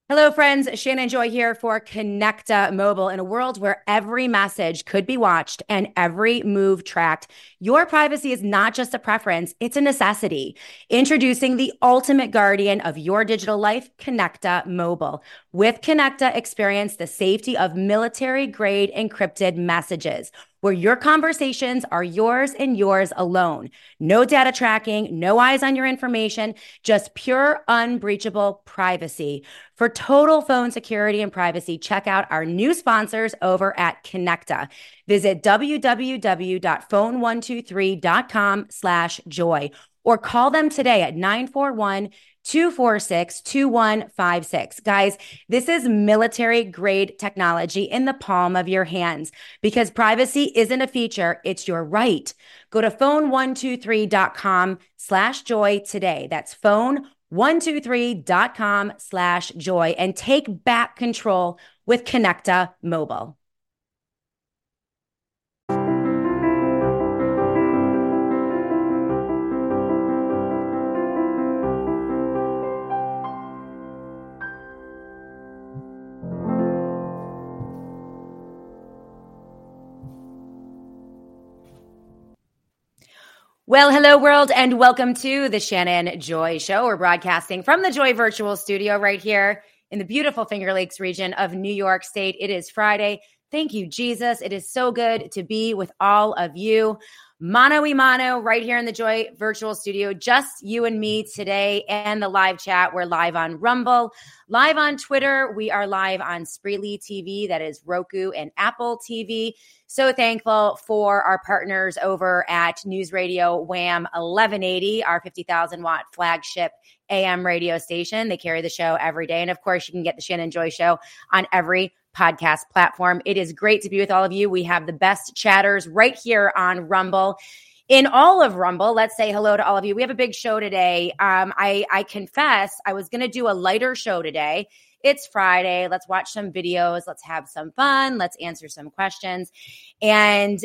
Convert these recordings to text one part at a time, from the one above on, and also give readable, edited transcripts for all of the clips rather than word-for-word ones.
Hello, friends. Shannon Joy here for Connecta Mobile. In a world where every message could be watched and every move tracked, your privacy is not just a preference, it's a necessity. Introducing the ultimate guardian of your digital life, Connecta Mobile. With Connecta, experience the safety of military-grade encrypted messages, where your conversations are yours and yours alone. No data tracking, no eyes on your information, just pure, unbreachable privacy. For total phone security and privacy, check out our new sponsors over at Connecta. Visit www.phone123.com/joy or call them today at 941-246-2156. Guys, this is military grade technology in the palm of your hands because privacy isn't a feature, it's your right. Go to phone123.com/joy today. That's phone123.com/joy and take back control with Connecta Mobile. Well, hello, world, and welcome to the Shannon Joy Show. We're broadcasting from the Joy Virtual Studio right here in the beautiful Finger Lakes region of New York State. It is Friday. Thank you, Jesus. It is so good to be with all of you. Mano y mano right here in the Joy Virtual Studio. Just you and me today and the live chat. We're live on Rumble, live on Twitter. We are live on Spreely TV. That is Roku and Apple TV. So thankful for our partners over at News Radio Wham 1180, our 50,000 watt flagship AM radio station. They carry the show every day. And of course, you can get the Shannon Joy Show on every podcast platform. It is great to be with all of you. We have the best chatters right here on Rumble. In all of Rumble, let's say hello to all of you. We have a big show today. I confess, I was going to do a lighter show today. It's Friday. Let's watch some videos. Let's have some fun. Let's answer some questions. And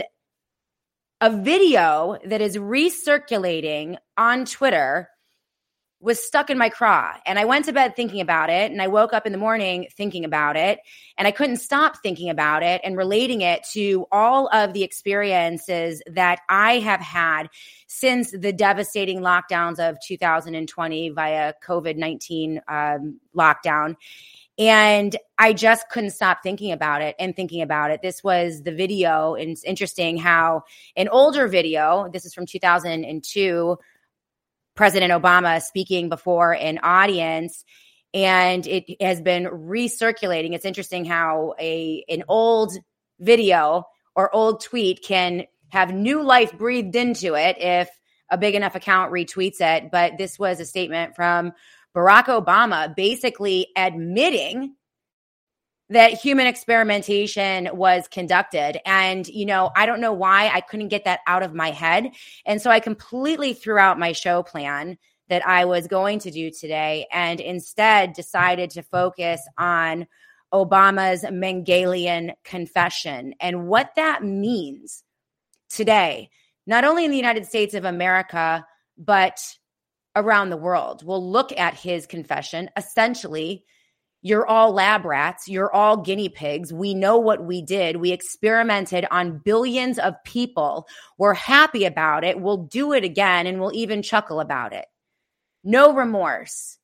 a video that is recirculating on Twitter was stuck in my craw. And I went to bed thinking about it. And I woke up in the morning thinking about it. And I couldn't stop thinking about it and relating it to all of the experiences that I have had since the devastating lockdowns of 2020 via COVID-19 lockdown. And I just couldn't stop thinking about it and thinking about it. This was the video. And it's interesting how an older video, this is from 2002, President Obama speaking before an audience, and it has been recirculating. It's interesting how an old video or old tweet can have new life breathed into it if a big enough account retweets it. But this was a statement from Barack Obama basically admitting that human experimentation was conducted. And, I don't know why I couldn't get that out of my head. And so I completely threw out my show plan that I was going to do today and instead decided to focus on Obama's Mengelian confession and what that means today, not only in the United States of America, but around the world. We'll look at his confession. Essentially, you're all lab rats. You're all guinea pigs. We know what we did. We experimented on billions of people. We're happy about it. We'll do it again, and we'll even chuckle about it. No remorse.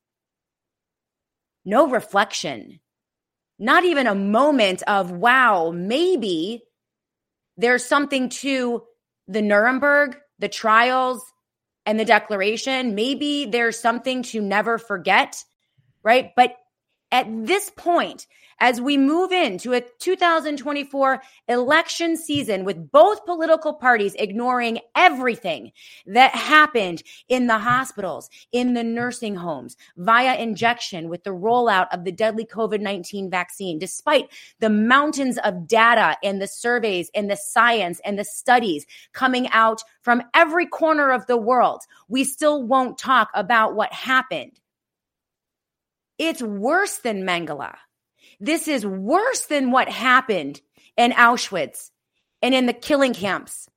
No reflection. Not even a moment of, wow, maybe there's something to the Nuremberg, the trials, and the Declaration. Maybe there's something to never forget, right? But at this point, as we move into a 2024 election season with both political parties ignoring everything that happened in the hospitals, in the nursing homes, via injection with the rollout of the deadly COVID-19 vaccine, despite the mountains of data and the surveys and the science and the studies coming out from every corner of the world, we still won't talk about what happened. It's worse than Mengele. This is worse than what happened in Auschwitz and in the killing camps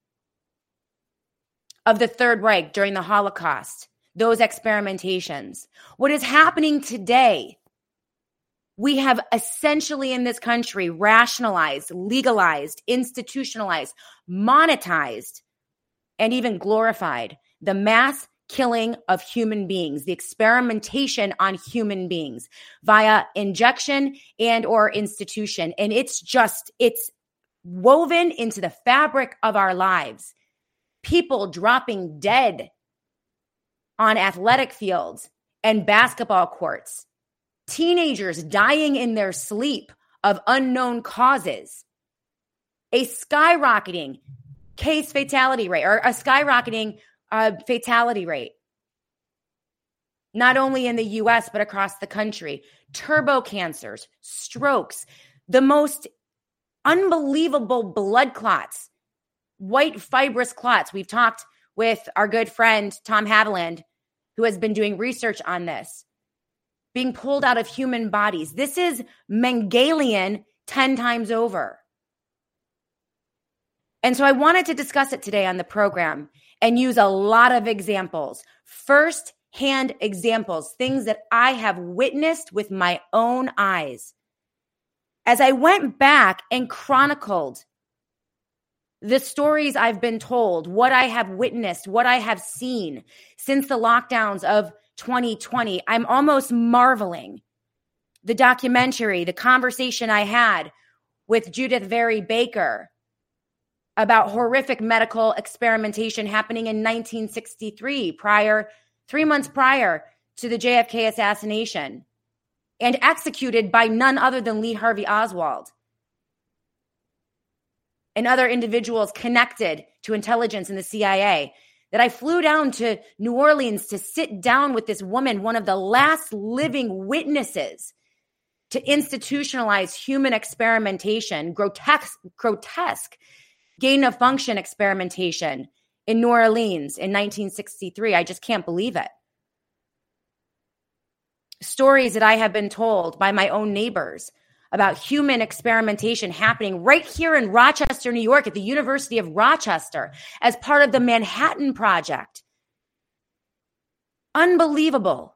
of the Third Reich during the Holocaust, those experimentations. What is happening today We have essentially in this country rationalized, legalized, institutionalized, monetized, and even glorified the mass killing of human beings, the experimentation on human beings via injection and or institution. And it's woven into the fabric of our lives. People dropping dead on athletic fields and basketball courts. Teenagers dying in their sleep of unknown causes. A skyrocketing case fatality rate, or a skyrocketing fatality rate, not only in the US, but across the country. Turbo cancers, strokes, the most unbelievable blood clots, white fibrous clots. We've talked with our good friend, Tom Haviland, who has been doing research on this, being pulled out of human bodies. This is Mengelian 10 times over. And so I wanted to discuss it today on the program and use a lot of examples, first-hand examples, things that I have witnessed with my own eyes. As I went back and chronicled the stories I've been told, what I have witnessed, what I have seen since the lockdowns of 2020, I'm almost marveling. The documentary, the conversation I had with Judith Vary Baker about horrific medical experimentation happening in 1963, 3 months prior to the JFK assassination, and executed by none other than Lee Harvey Oswald and other individuals connected to intelligence in the CIA, that I flew down to New Orleans to sit down with this woman, one of the last living witnesses to institutionalize human experimentation, grotesque gain-of-function experimentation in New Orleans in 1963. I just can't believe it. Stories that I have been told by my own neighbors about human experimentation happening right here in Rochester, New York, at the University of Rochester, as part of the Manhattan Project. Unbelievable.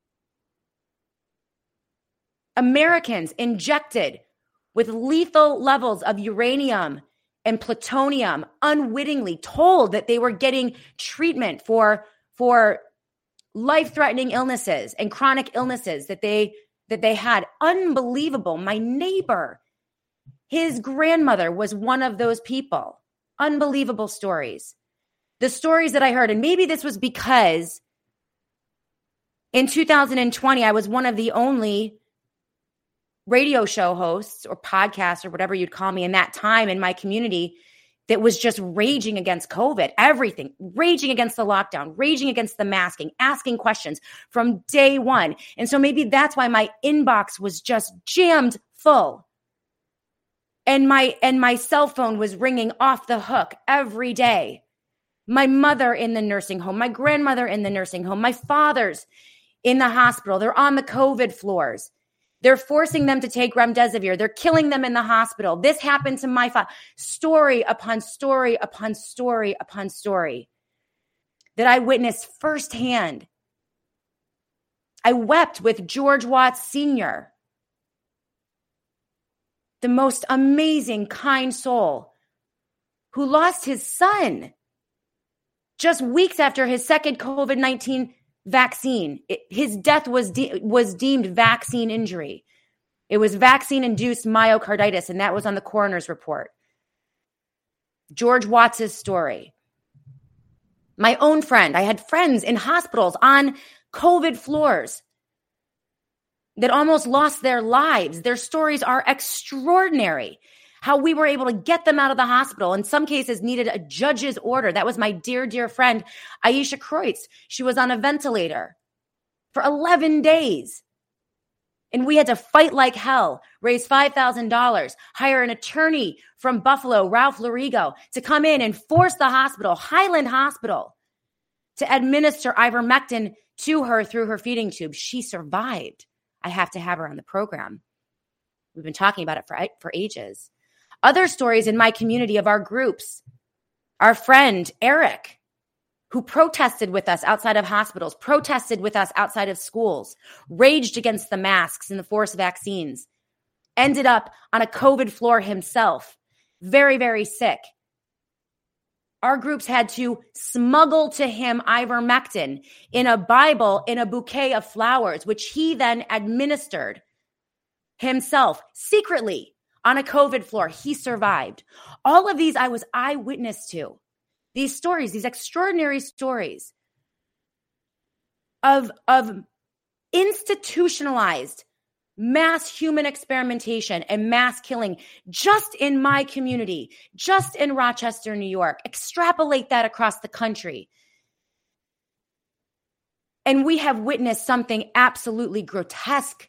Americans injected with lethal levels of uranium and plutonium, unwittingly told that they were getting treatment for life-threatening illnesses and chronic illnesses that they had. Unbelievable. My neighbor, his grandmother was one of those people. Unbelievable stories. The stories that I heard, and maybe this was because in 2020, I was one of the only radio show hosts or podcasts or whatever you'd call me in that time in my community that was just raging against COVID, everything, raging against the lockdown, raging against the masking, asking questions from day one. And so maybe that's why my inbox was just jammed full. And my cell phone was ringing off the hook every day. My mother in the nursing home, my grandmother in the nursing home, my father's in the hospital. They're on the COVID floors. They're forcing them to take remdesivir. They're killing them in the hospital. This happened to my father. Story upon story upon story upon story that I witnessed firsthand. I wept with George Watts Sr., the most amazing, kind soul who lost his son just weeks after his second COVID-19 vaccine. His death was deemed vaccine injury. It was vaccine-induced myocarditis, and that was on the coroner's report. George Watts' story. My own friend. I had friends in hospitals on COVID floors that almost lost their lives. Their stories are extraordinary. How we were able to get them out of the hospital. In some cases, needed a judge's order. That was my dear, dear friend, Aisha Kreutz. She was on a ventilator for 11 days. And we had to fight like hell, raise $5,000, hire an attorney from Buffalo, Ralph Lorigo, to come in and force the hospital, Highland Hospital, to administer ivermectin to her through her feeding tube. She survived. I have to have her on the program. We've been talking about it for ages. Other stories in my community of our groups. Our friend, Eric, who protested with us outside of hospitals, protested with us outside of schools, raged against the masks and the forced vaccines, ended up on a COVID floor himself, very, very sick. Our groups had to smuggle to him ivermectin in a Bible, in a bouquet of flowers, which he then administered himself secretly on a COVID floor. He survived. All of these I was eyewitness to. These stories, these extraordinary stories of institutionalized mass human experimentation and mass killing just in my community, just in Rochester, New York. Extrapolate that across the country. And we have witnessed something absolutely grotesque.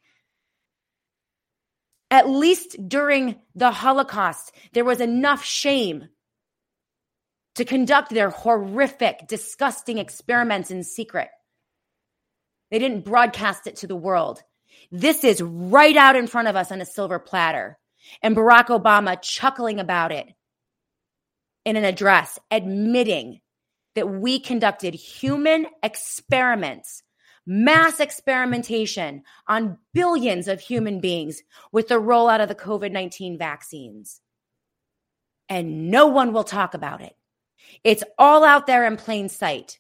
At least during the Holocaust, there was enough shame to conduct their horrific, disgusting experiments in secret. They didn't broadcast it to the world. This is right out in front of us on a silver platter. And Barack Obama chuckling about it in an address, admitting that we conducted human experiments, mass experimentation on billions of human beings with the rollout of the COVID-19 vaccines. And no one will talk about it. It's all out there in plain sight.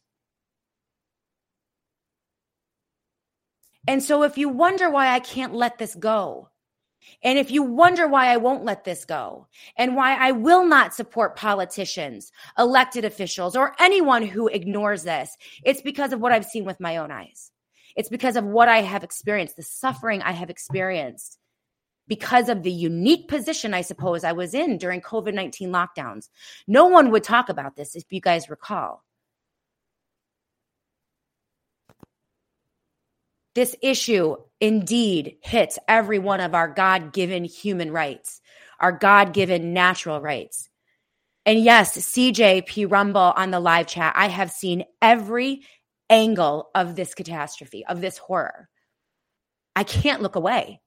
And so if you wonder why I can't let this go, and if you wonder why I won't let this go, and why I will not support politicians, elected officials, or anyone who ignores this, it's because of what I've seen with my own eyes. It's because of what I have experienced, the suffering I have experienced, because of the unique position I suppose I was in during COVID-19 lockdowns. No one would talk about this, if you guys recall. This issue indeed hits every one of our God-given human rights, our God-given natural rights. And yes, CJ P. Rumble on the live chat, I have seen every angle of this catastrophe, of this horror. I can't look away.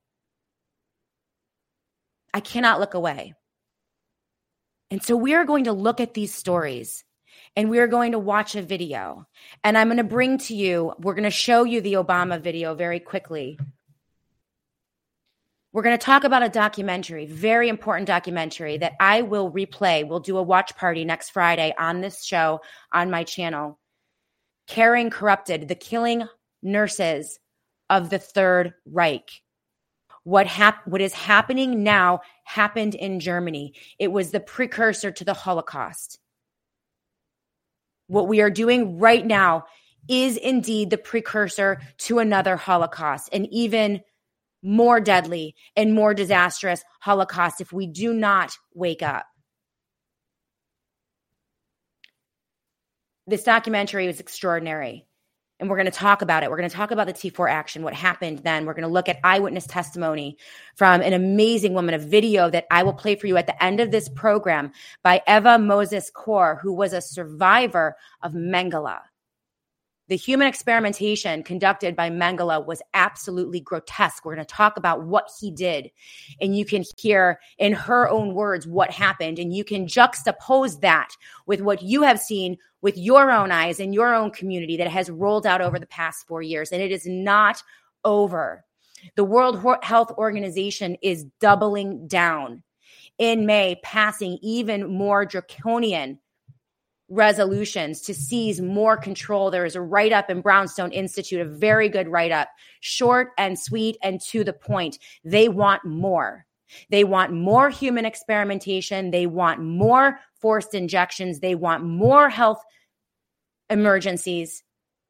I cannot look away. And so we are going to look at these stories. And we are going to watch a video. And I'm going to bring to you, we're going to show you the Obama video very quickly. We're going to talk about a documentary, very important documentary that I will replay. We'll do a watch party next Friday on this show on my channel. Caring Corrupted, the killing nurses of the Third Reich. What is happening now happened in Germany. It was the precursor to the Holocaust. What we are doing right now is indeed the precursor to another Holocaust, an even more deadly and more disastrous Holocaust if we do not wake up. This documentary was extraordinary, and we're going to talk about it. We're going to talk about the T4 action, what happened then. We're going to look at eyewitness testimony from an amazing woman, a video that I will play for you at the end of this program by Eva Moses Kor, who was a survivor of Mengele. The human experimentation conducted by Mengele was absolutely grotesque. We're going to talk about what he did, and you can hear in her own words what happened, and you can juxtapose that with what you have seen with your own eyes in your own community that has rolled out over the past 4 years, and it is not over. The World Health Organization is doubling down in May, passing even more draconian resolutions to seize more control. There is a write-up in Brownstone Institute, a very good write-up, short and sweet and to the point. They want more. They want more human experimentation. They want more forced injections. They want more health emergencies.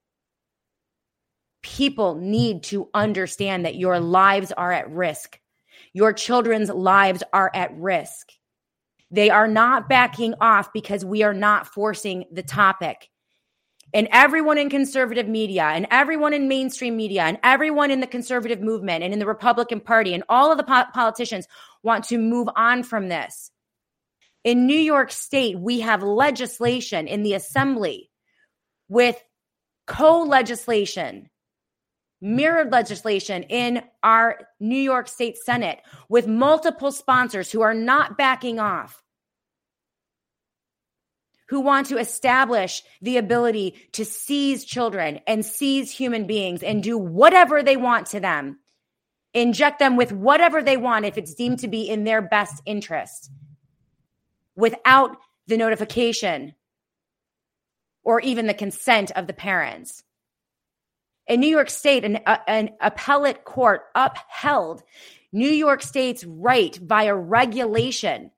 People need to understand that your lives are at risk. Your children's lives are at risk. They are not backing off because we are not forcing the topic. And everyone in conservative media and everyone in mainstream media and everyone in the conservative movement and in the Republican Party and all of the politicians want to move on from this. In New York State, we have legislation in the assembly with co-legislation, mirrored legislation in our New York State Senate with multiple sponsors who are not backing off who want to establish the ability to seize children and seize human beings and do whatever they want to them, inject them with whatever they want if it's deemed to be in their best interest, without the notification or even the consent of the parents. In New York State, an appellate court upheld New York State's right via regulation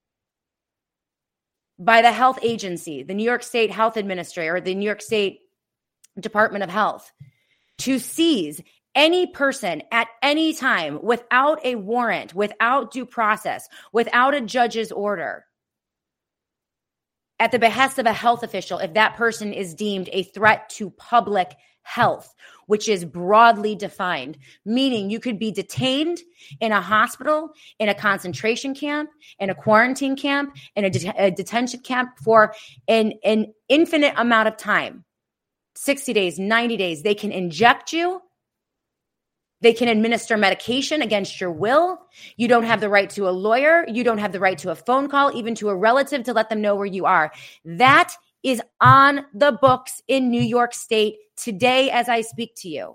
by the health agency, the New York State Health Administrator, or the New York State Department of Health, to seize any person at any time without a warrant, without due process, without a judge's order, at the behest of a health official, if that person is deemed a threat to public health, which is broadly defined, meaning you could be detained in a hospital, in a concentration camp, in a quarantine camp, in a detention camp for an infinite amount of time, 60 days, 90 days. They can inject you. They can administer medication against your will. You don't have the right to a lawyer. You don't have the right to a phone call, even to a relative, to let them know where you are. That is on the books in New York State today as I speak to you.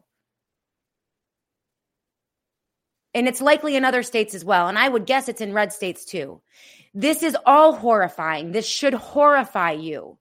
And it's likely in other states as well. And I would guess it's in red states too. This is all horrifying. This should horrify you.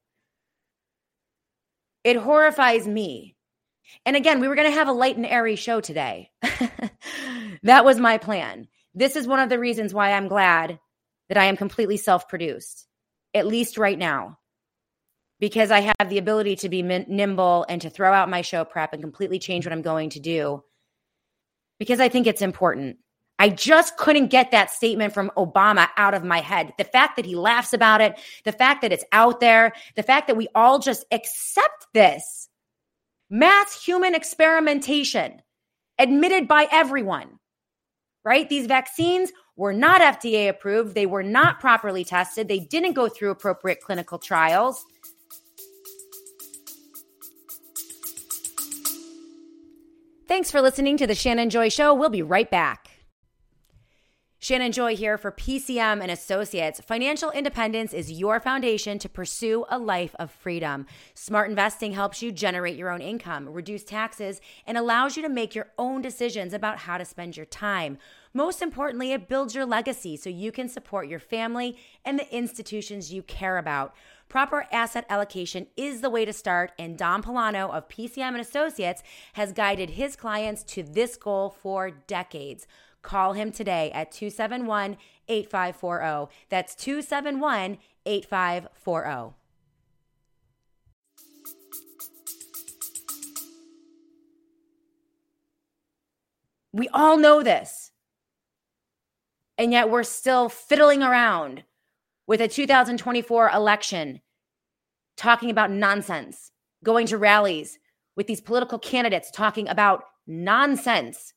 It horrifies me. And again, we were going to have a light and airy show today. That was my plan. This is one of the reasons why I'm glad that I am completely self-produced, at least right now, because I have the ability to be nimble and to throw out my show prep and completely change what I'm going to do, because I think it's important. I just couldn't get that statement from Obama out of my head. The fact that he laughs about it, the fact that it's out there, the fact that we all just accept this. Mass human experimentation, admitted by everyone, right? These vaccines were not FDA approved. They were not properly tested. They didn't go through appropriate clinical trials. Thanks for listening to The Shannon Joy Show. We'll be right back. Shannon Joy here for PCM and Associates. Financial independence is your foundation to pursue a life of freedom. Smart investing helps you generate your own income, reduce taxes, and allows you to make your own decisions about how to spend your time. Most importantly, it builds your legacy so you can support your family and the institutions you care about. Proper asset allocation is the way to start, and Dom Polano of PCM and Associates has guided his clients to this goal for decades. Call him today at 271-8540. That's 271-8540. We all know this. And yet we're still fiddling around with a 2024 election, talking about nonsense, going to rallies with these political candidates talking about nonsense.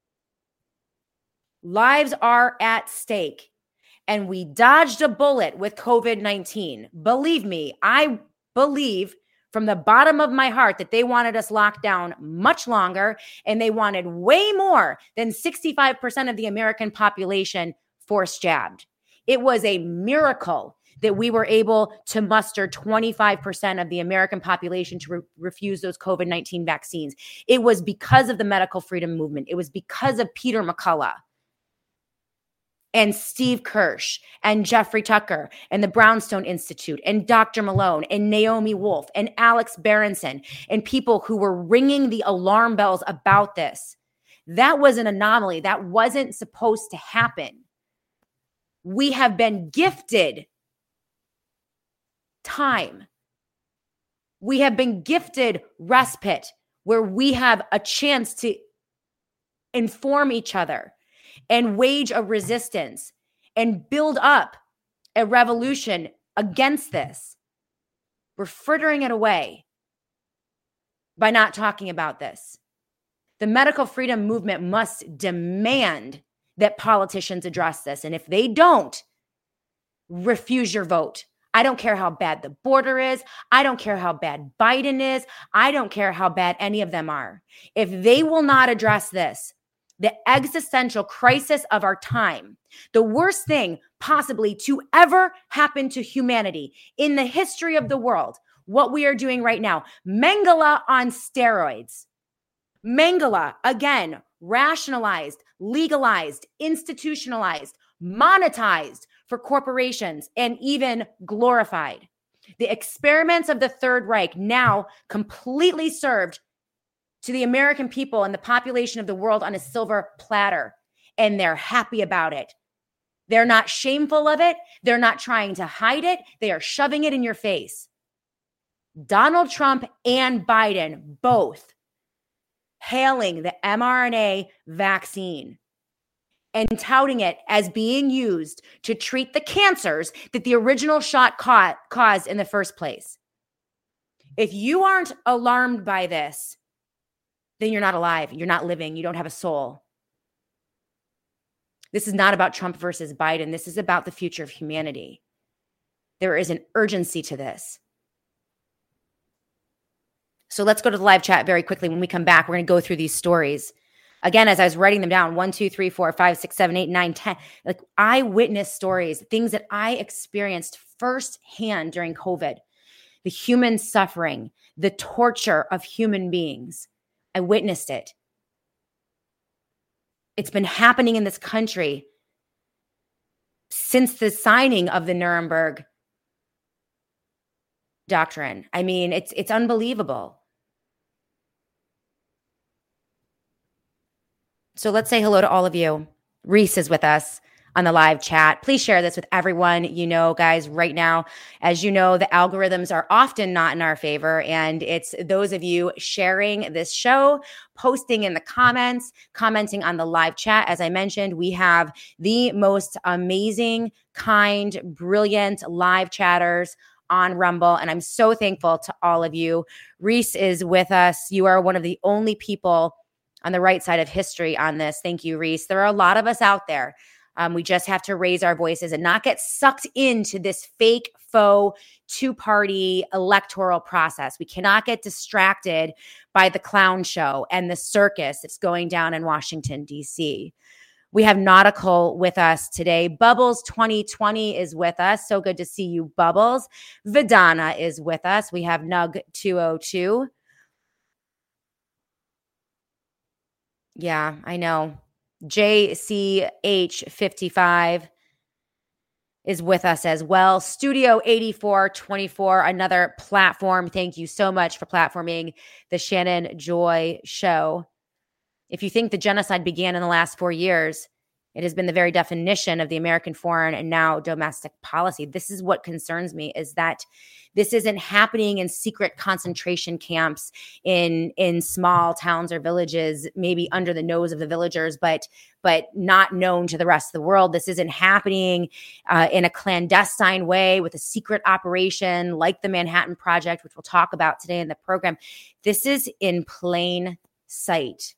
Lives are at stake, and we dodged a bullet with COVID-19. Believe me, I believe from the bottom of my heart that they wanted us locked down much longer, and they wanted way more than 65% of the American population force jabbed. It was a miracle that we were able to muster 25% of the American population to refuse those COVID-19 vaccines. It was because of the medical freedom movement. It was because of Peter McCullough and Steve Kirsch and Jeffrey Tucker and the Brownstone Institute and Dr. Malone and Naomi Wolf and Alex Berenson and people who were ringing the alarm bells about this. That was an anomaly. That wasn't supposed to happen. We have been gifted time. We have been gifted respite where we have a chance to inform each other and wage a resistance and build up a revolution against this. We're frittering it away by not talking about this. The medical freedom movement must demand that politicians address this. And if they don't, refuse your vote. I don't care how bad the border is. I don't care how bad Biden is. I don't care how bad any of them are. If they will not address this, the existential crisis of our time, the worst thing possibly to ever happen to humanity in the history of the world, what we are doing right now, Mengele on steroids. Mengele, again, rationalized, legalized, institutionalized, monetized for corporations, and even glorified. The experiments of the Third Reich now completely served to the American people and the population of the world on a silver platter, and they're happy about it. They're not shameful of it. They're not trying to hide it. They are shoving it in your face. Donald Trump and Biden both hailing the mRNA vaccine and touting it as being used to treat the cancers that the original shot caused in the first place. If you aren't alarmed by this, then you're not alive. You're not living. You don't have a soul. This is not about Trump versus Biden. This is about the future of humanity. There is an urgency to this. So let's go to the live chat very quickly. When we come back, we're going to go through these stories. Again, as I was writing them down, 1, 2, 3, 4, 5, 6, 7, 8, 9, 10, like eyewitness stories, things that I experienced firsthand during COVID, the human suffering, the torture of human beings. I witnessed it. It's been happening in this country since the signing of the Nuremberg Doctrine. I mean, it's unbelievable. So let's say hello to all of you. Reese is with us on the live chat. Please share this with everyone you know, guys, right now. As you know, the algorithms are often not in our favor, and it's those of you sharing this show, posting in the comments, commenting on the live chat. As I mentioned, we have the most amazing, kind, brilliant live chatters on Rumble, and I'm so thankful to all of you. Reese is with us. You are one of the only people on the right side of history on this. Thank you, Reese. There are a lot of us out there. We just have to raise our voices and not get sucked into this fake, faux, two-party electoral process. We cannot get distracted by the clown show and the circus that's going down in Washington, D.C. We have Nautical with us today. Bubbles 2020 is with us. So good to see you, Bubbles. Vidana is with us. We have Nug 202. Yeah, I know. JCH55 is with us as well. Studio 8424, another platform. Thank you so much for platforming the Shannon Joy Show. If you think the genocide began in the last 4 years, it has been the very definition of the American foreign and now domestic policy. This is what concerns me, is that this isn't happening in secret concentration camps in small towns or villages, maybe under the nose of the villagers, but not known to the rest of the world. This isn't happening in a clandestine way with a secret operation like the Manhattan Project, which we'll talk about today in the program. This is in plain sight.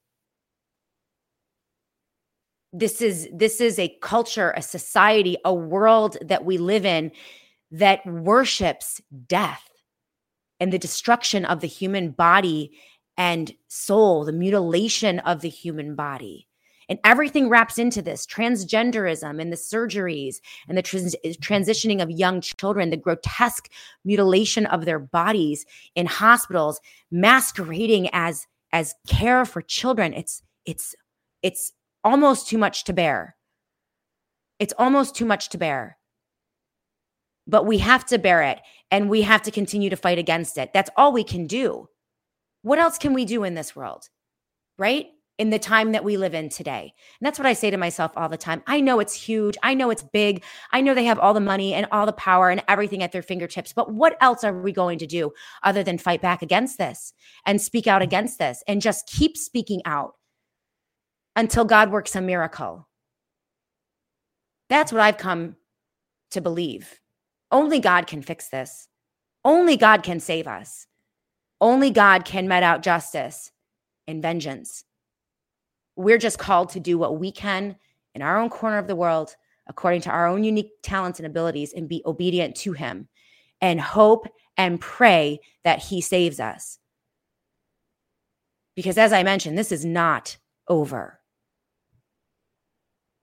This is a culture, a society, a world that we live in that worships death and the destruction of the human body and soul, the mutilation of the human body. And everything wraps into this: transgenderism and the surgeries and the transitioning of young children, the grotesque mutilation of their bodies in hospitals, masquerading as care for children. It's almost too much to bear. It's almost too much to bear. But we have to bear it, and we have to continue to fight against it. That's all we can do. What else can we do in this world, right? In the time that we live in today. And that's what I say to myself all the time. I know it's huge. I know it's big. I know they have all the money and all the power and everything at their fingertips. But what else are we going to do other than fight back against this and speak out against this and just keep speaking out until God works a miracle? That's what I've come to believe. Only God can fix this. Only God can save us. Only God can mete out justice and vengeance. We're just called to do what we can in our own corner of the world, according to our own unique talents and abilities, and be obedient to him and hope and pray that he saves us. Because as I mentioned, this is not over.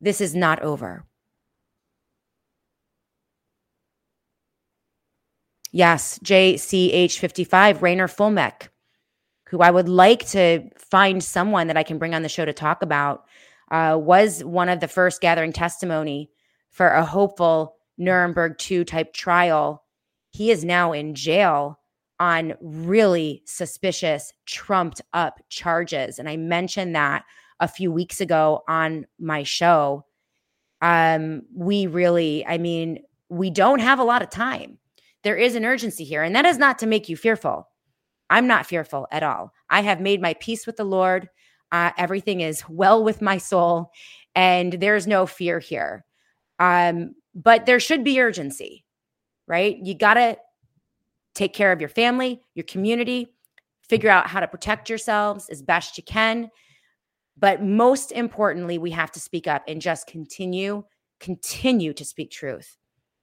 This is not over. Yes, JCH55, Rainer Fulmek, who I would like to find someone that I can bring on the show to talk about, was one of the first gathering testimony for a hopeful Nuremberg 2 type trial. He is now in jail on really suspicious, trumped up charges. And I mentioned that a few weeks ago on my show. We don't have a lot of time. There is an urgency here, and that is not to make you fearful. I'm not fearful at all. I have made my peace with the Lord. Everything is well with my soul, and there's no fear here. But there should be urgency, right? You got to take care of your family, your community, figure out how to protect yourselves as best you can. But most importantly, we have to speak up and just continue to speak truth.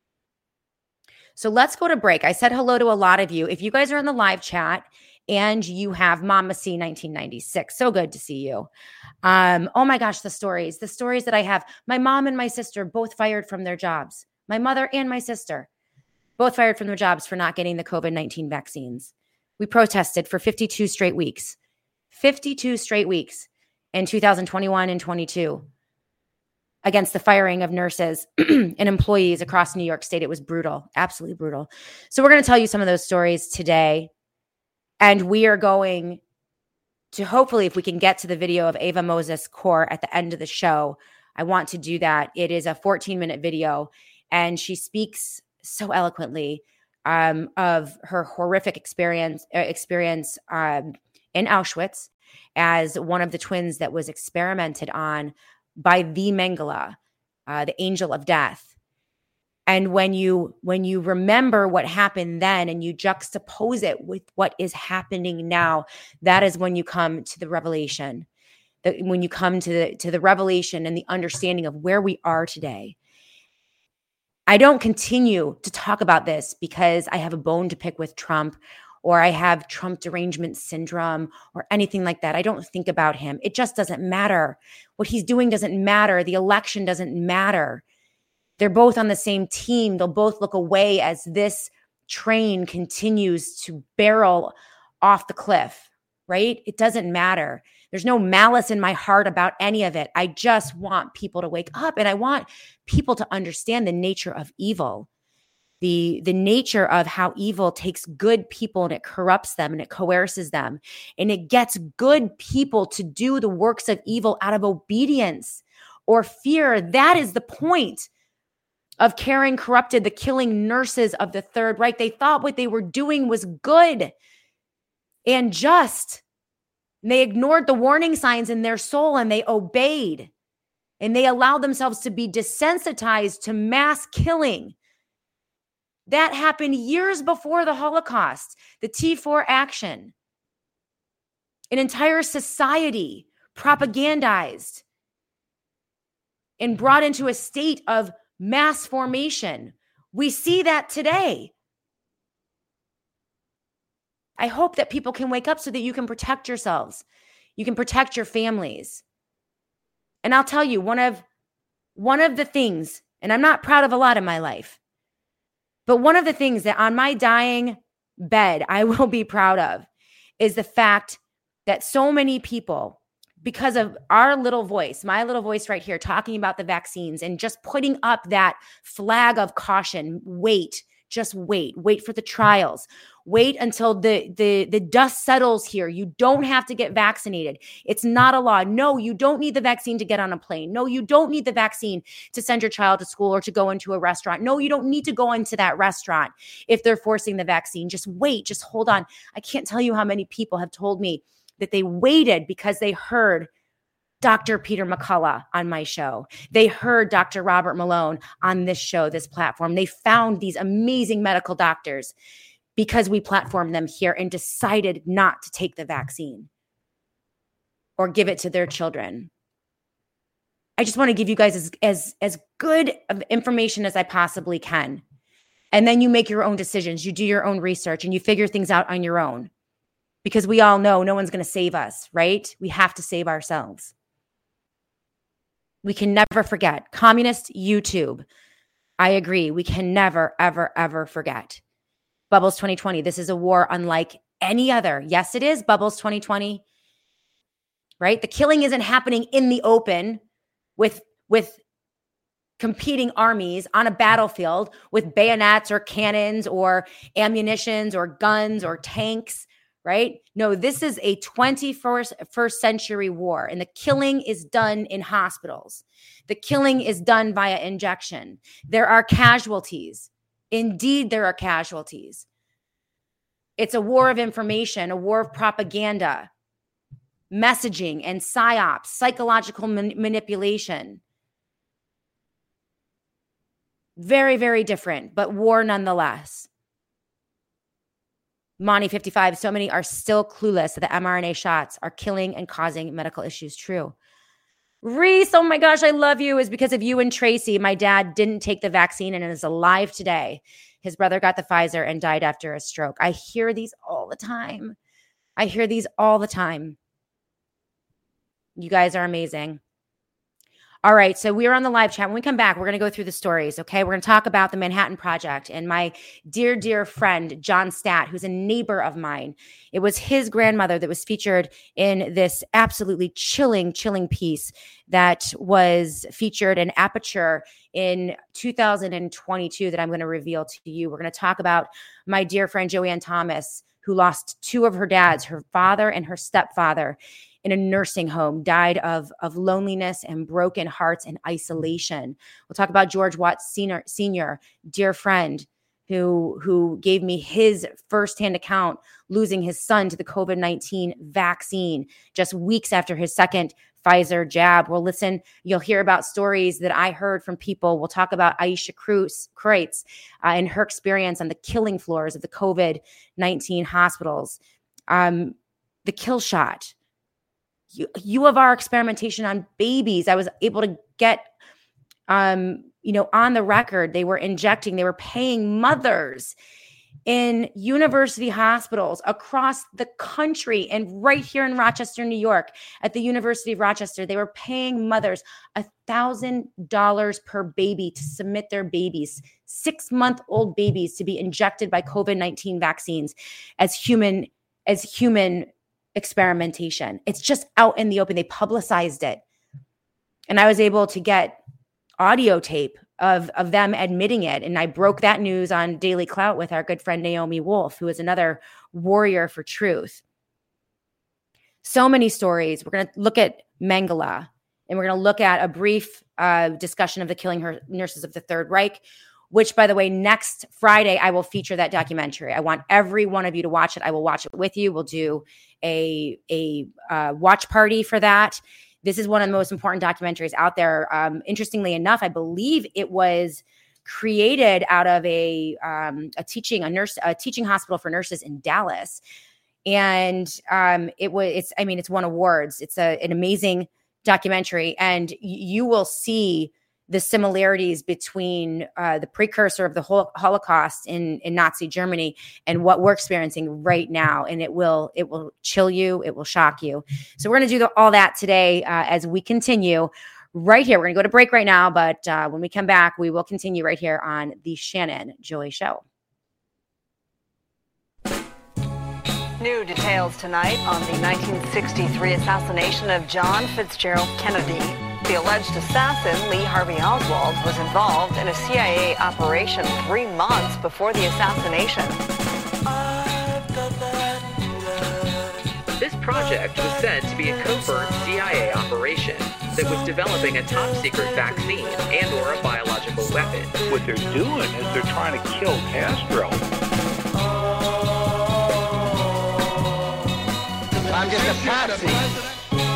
So let's go to break. I said hello to a lot of you. If you guys are in the live chat and you have Mama C 1996, so good to see you. Oh my gosh, the stories that I have. My mom and my sister both fired from their jobs. My mother and my sister both fired from their jobs for not getting the COVID-19 vaccines. We protested for 52 straight weeks. 52 straight weeks in 2021 and 22 against the firing of nurses and employees across New York State. It was brutal, absolutely brutal. So we're going to tell you some of those stories today. And we are going to, hopefully, if we can get to the video of Ava Moses Core at the end of the show, I want to do that. It is a 14-minute video, and she speaks so eloquently of her horrific experience in Auschwitz as one of the twins that was experimented on by the Mengele, the angel of death. And when you remember what happened then and you juxtapose it with what is happening now, that is when you come to the revelation. When you come to the revelation and the understanding of where we are today. I don't continue to talk about this because I have a bone to pick with Trump, or I have Trump derangement syndrome or anything like that. I don't think about him. It just doesn't matter. What he's doing doesn't matter. The election doesn't matter. They're both on the same team. They'll both look away as this train continues to barrel off the cliff, right? It doesn't matter. There's no malice in my heart about any of it. I just want people to wake up, and I want people to understand the nature of evil. The nature of how evil takes good people and it corrupts them and it coerces them. And it gets good people to do the works of evil out of obedience or fear. That is the point of Karen Corrupted, the killing nurses of the Third Reich. They thought what they were doing was good and just. And they ignored the warning signs in their soul and they obeyed. And they allowed themselves to be desensitized to mass killing. That happened years before the Holocaust, the T4 action. An entire society propagandized and brought into a state of mass formation. We see that today. I hope that people can wake up so that you can protect yourselves. You can protect your families. And I'll tell you, one of the things, and I'm not proud of a lot in my life, but one of the things that on my dying bed I will be proud of is the fact that so many people, because of our little voice, my little voice right here, talking about the vaccines and just putting up that flag of caution, wait for the trials. Wait until the dust settles here. You don't have to get vaccinated. It's not a law. No, you don't need the vaccine to get on a plane. No, you don't need the vaccine to send your child to school or to go into a restaurant. No, you don't need to go into that restaurant if they're forcing the vaccine. Just wait, just hold on. I can't tell you how many people have told me that they waited because they heard Dr. Peter McCullough on my show. They heard Dr. Robert Malone on this show, this platform. They found these amazing medical doctors because we platformed them here and decided not to take the vaccine or give it to their children. I just want to give you guys as good of information as I possibly can. And then you make your own decisions. You do your own research and you figure things out on your own. Because we all know no one's going to save us, right? We have to save ourselves. We can never forget. Communist YouTube. I agree. We can never, ever, ever forget. Bubbles 2020. This is a war unlike any other. Yes, it is Bubbles 2020. Right? The killing isn't happening in the open with competing armies on a battlefield with bayonets or cannons or ammunitions or guns or tanks, right? No, this is a 21st century war, and the killing is done in hospitals. The killing is done via injection. There are casualties. Indeed, there are casualties. It's a war of information, a war of propaganda, messaging and psyops, psychological manipulation. Very, very different, but war nonetheless. Monty55, so many are still clueless that the mRNA shots are killing and causing medical issues. True. Reese, oh my gosh, I love you. Is because of you and Tracy. My dad didn't take the vaccine and is alive today. His brother got the Pfizer and died after a stroke. I hear these all the time. You guys are amazing. All right, so we are on the live chat. When we come back, we're going to go through the stories, okay? We're going to talk about the Manhattan Project and my dear, dear friend, John Statt, who's a neighbor of mine. It was his grandmother that was featured in this absolutely chilling piece that was featured in Aperture in 2022 that I'm going to reveal to you. We're going to talk about my dear friend, Joanne Thomas, who lost two of her dads, her father and her stepfather, in a nursing home, died of loneliness and broken hearts and isolation. We'll talk about George Watts Sr., dear friend, who gave me his firsthand account, losing his son to the COVID-19 vaccine just weeks after his second Pfizer jab. You'll hear about stories that I heard from people. We'll talk about Aisha Kreutz and her experience on the killing floors of the COVID-19 hospitals. The kill shot. UofR experimentation on babies. I was able to get, on the record, they were paying mothers in university hospitals across the country and right here in Rochester, New York, at the University of Rochester. They were paying mothers $1,000 per baby to submit their babies, 6-month-old babies, to be injected by COVID-19 vaccines as human experimentation. It's just out in the open. They publicized it. And I was able to get audio tape of them admitting it. And I broke that news on Daily Clout with our good friend Naomi Wolf, who is another warrior for truth. So many stories. We're going to look at Mengele, and we're going to look at a brief discussion of the killing nurses of the Third Reich, which, by the way, next Friday, I will feature that documentary. I want every one of you to watch it. I will watch it with you. We'll do a watch party for that. This is one of the most important documentaries out there. Interestingly enough, I believe it was created out of a teaching hospital for nurses in Dallas. And it's won awards. It's an amazing documentary, and you will see the similarities between the precursor of the Holocaust in Nazi Germany and what we're experiencing right now. And it will chill you. It will shock you. So we're going to do all that today as we continue right here. We're going to go to break right now, but when we come back, we will continue right here on the Shannon Joy Show. New details tonight on the 1963 assassination of John Fitzgerald Kennedy. The alleged assassin, Lee Harvey Oswald, was involved in a CIA operation 3 months before the assassination. This project was said to be a covert CIA operation that was developing a top-secret vaccine and or a biological weapon. What they're doing is they're trying to kill Castro. I'm just a patsy.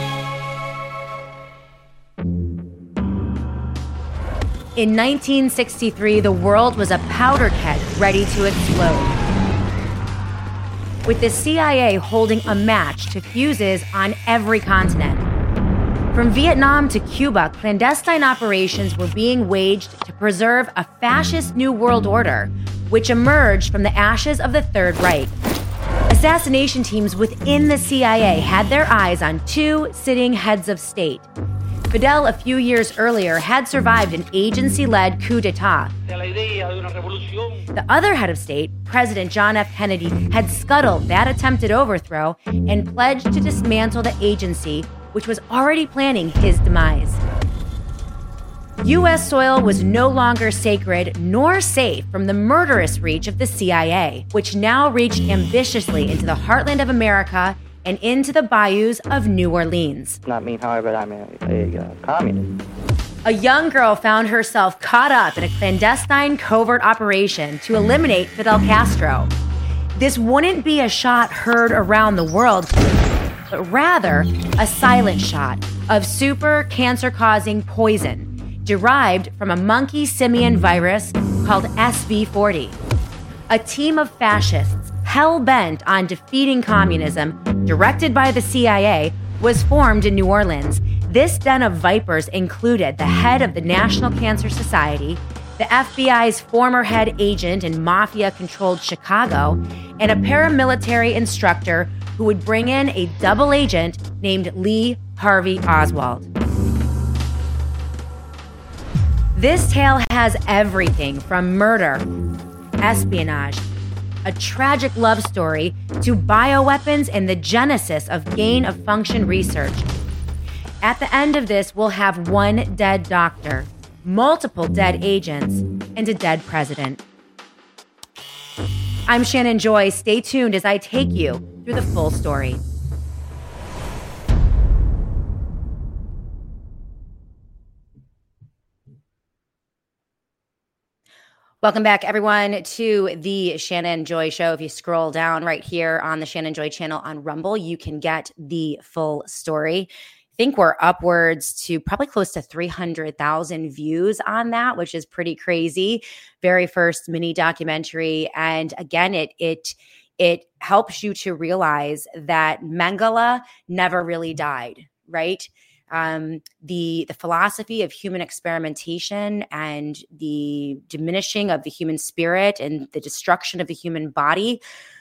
In 1963, the world was a powder keg ready to explode, with the CIA holding a match to fuses on every continent. From Vietnam to Cuba, clandestine operations were being waged to preserve a fascist new world order, which emerged from the ashes of the Third Reich. Assassination teams within the CIA had their eyes on two sitting heads of state, Fidel, a few years earlier, had survived an agency-led coup d'etat. The other head of state, President John F. Kennedy, had scuttled that attempted overthrow and pledged to dismantle the agency, which was already planning his demise. U.S. soil was no longer sacred nor safe from the murderous reach of the CIA, which now reached ambitiously into the heartland of America and into the bayous of New Orleans. Not me, however, I'm a communist. A young girl found herself caught up in a clandestine covert operation to eliminate Fidel Castro. This wouldn't be a shot heard around the world, but rather a silent shot of super cancer-causing poison derived from a monkey simian virus called SV40. A team of fascists hell-bent on defeating communism, directed by the CIA, was formed in New Orleans. This den of vipers included the head of the National Cancer Society, the FBI's former head agent in mafia-controlled Chicago, and a paramilitary instructor who would bring in a double agent named Lee Harvey Oswald. This tale has everything from murder, espionage, a tragic love story, to bioweapons and the genesis of gain-of-function research. At the end of this, we'll have one dead doctor, multiple dead agents, and a dead president. I'm Shannon Joy. Stay tuned as I take you through the full story. Welcome back, everyone, to the Shannon Joy Show. If you scroll down right here on the Shannon Joy channel on Rumble, you can get the full story. I think we're upwards to probably close to 300,000 views on that, which is pretty crazy. Very first mini documentary. And again, it helps you to realize that Mengele never really died, right? The philosophy of human experimentation and the diminishing of the human spirit and the destruction of the human body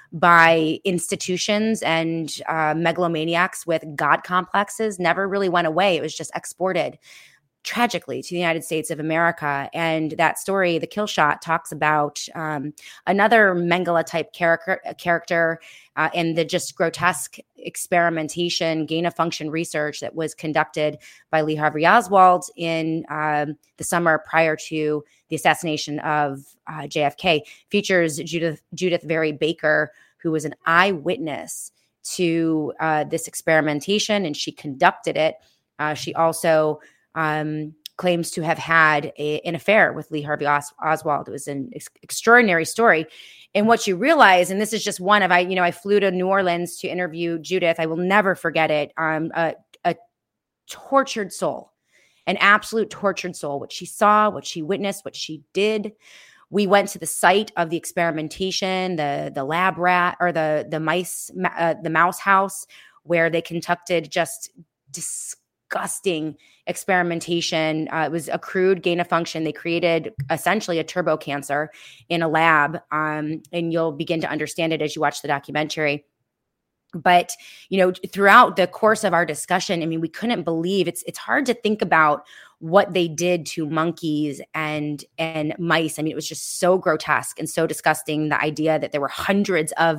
by institutions and megalomaniacs with God complexes never really went away. It was just exported tragically to the United States of America. And that story, The Kill Shot, talks about another Mengele type character and the just grotesque experimentation, gain of function research that was conducted by Lee Harvey Oswald in the summer prior to the assassination of JFK. Features Judith Vary Baker, who was an eyewitness to this experimentation, and she conducted it. She also claims to have had an affair with Lee Harvey Oswald. It was an extraordinary story. And what you realize, and this is just one of, I flew to New Orleans to interview Judith. I will never forget it. A tortured soul, an absolute tortured soul, what she saw, what she witnessed, what she did. We went to the site of the experimentation, the lab rat or the mouse house, where they conducted just disgusting experimentation. It was a crude gain of function. They created essentially a turbo cancer in a lab, and you'll begin to understand it as you watch the documentary. But, throughout the course of our discussion, we couldn't believe it's hard to think about what they did to monkeys and mice. It was just so grotesque and so disgusting. The idea that there were hundreds of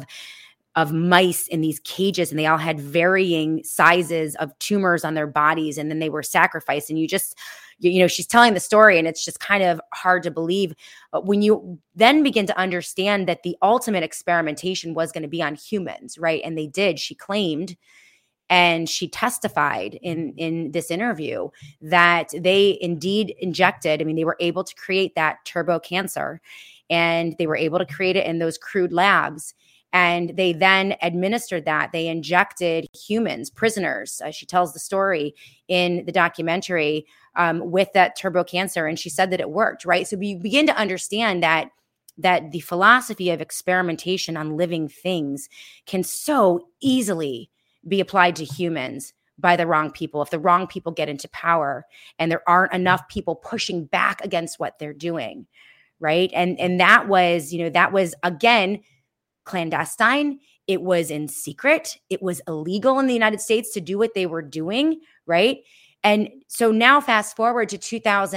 mice in these cages, and they all had varying sizes of tumors on their bodies, and then they were sacrificed. And you just, she's telling the story, and it's just kind of hard to believe. When you then begin to understand that the ultimate experimentation was going to be on humans, right? And they did, she claimed, and she testified in this interview that they indeed injected, they were able to create that turbo cancer, and they were able to create it in those crude labs. And they then administered that. They injected humans, prisoners. She tells the story in the documentary with that turbo cancer. And she said that it worked, right? So we begin to understand that the philosophy of experimentation on living things can so easily be applied to humans by the wrong people. If the wrong people get into power and there aren't enough people pushing back against what they're doing, right? And that was, again, clandestine. It was in secret. It was illegal in the United States to do what they were doing, right? And so now fast forward to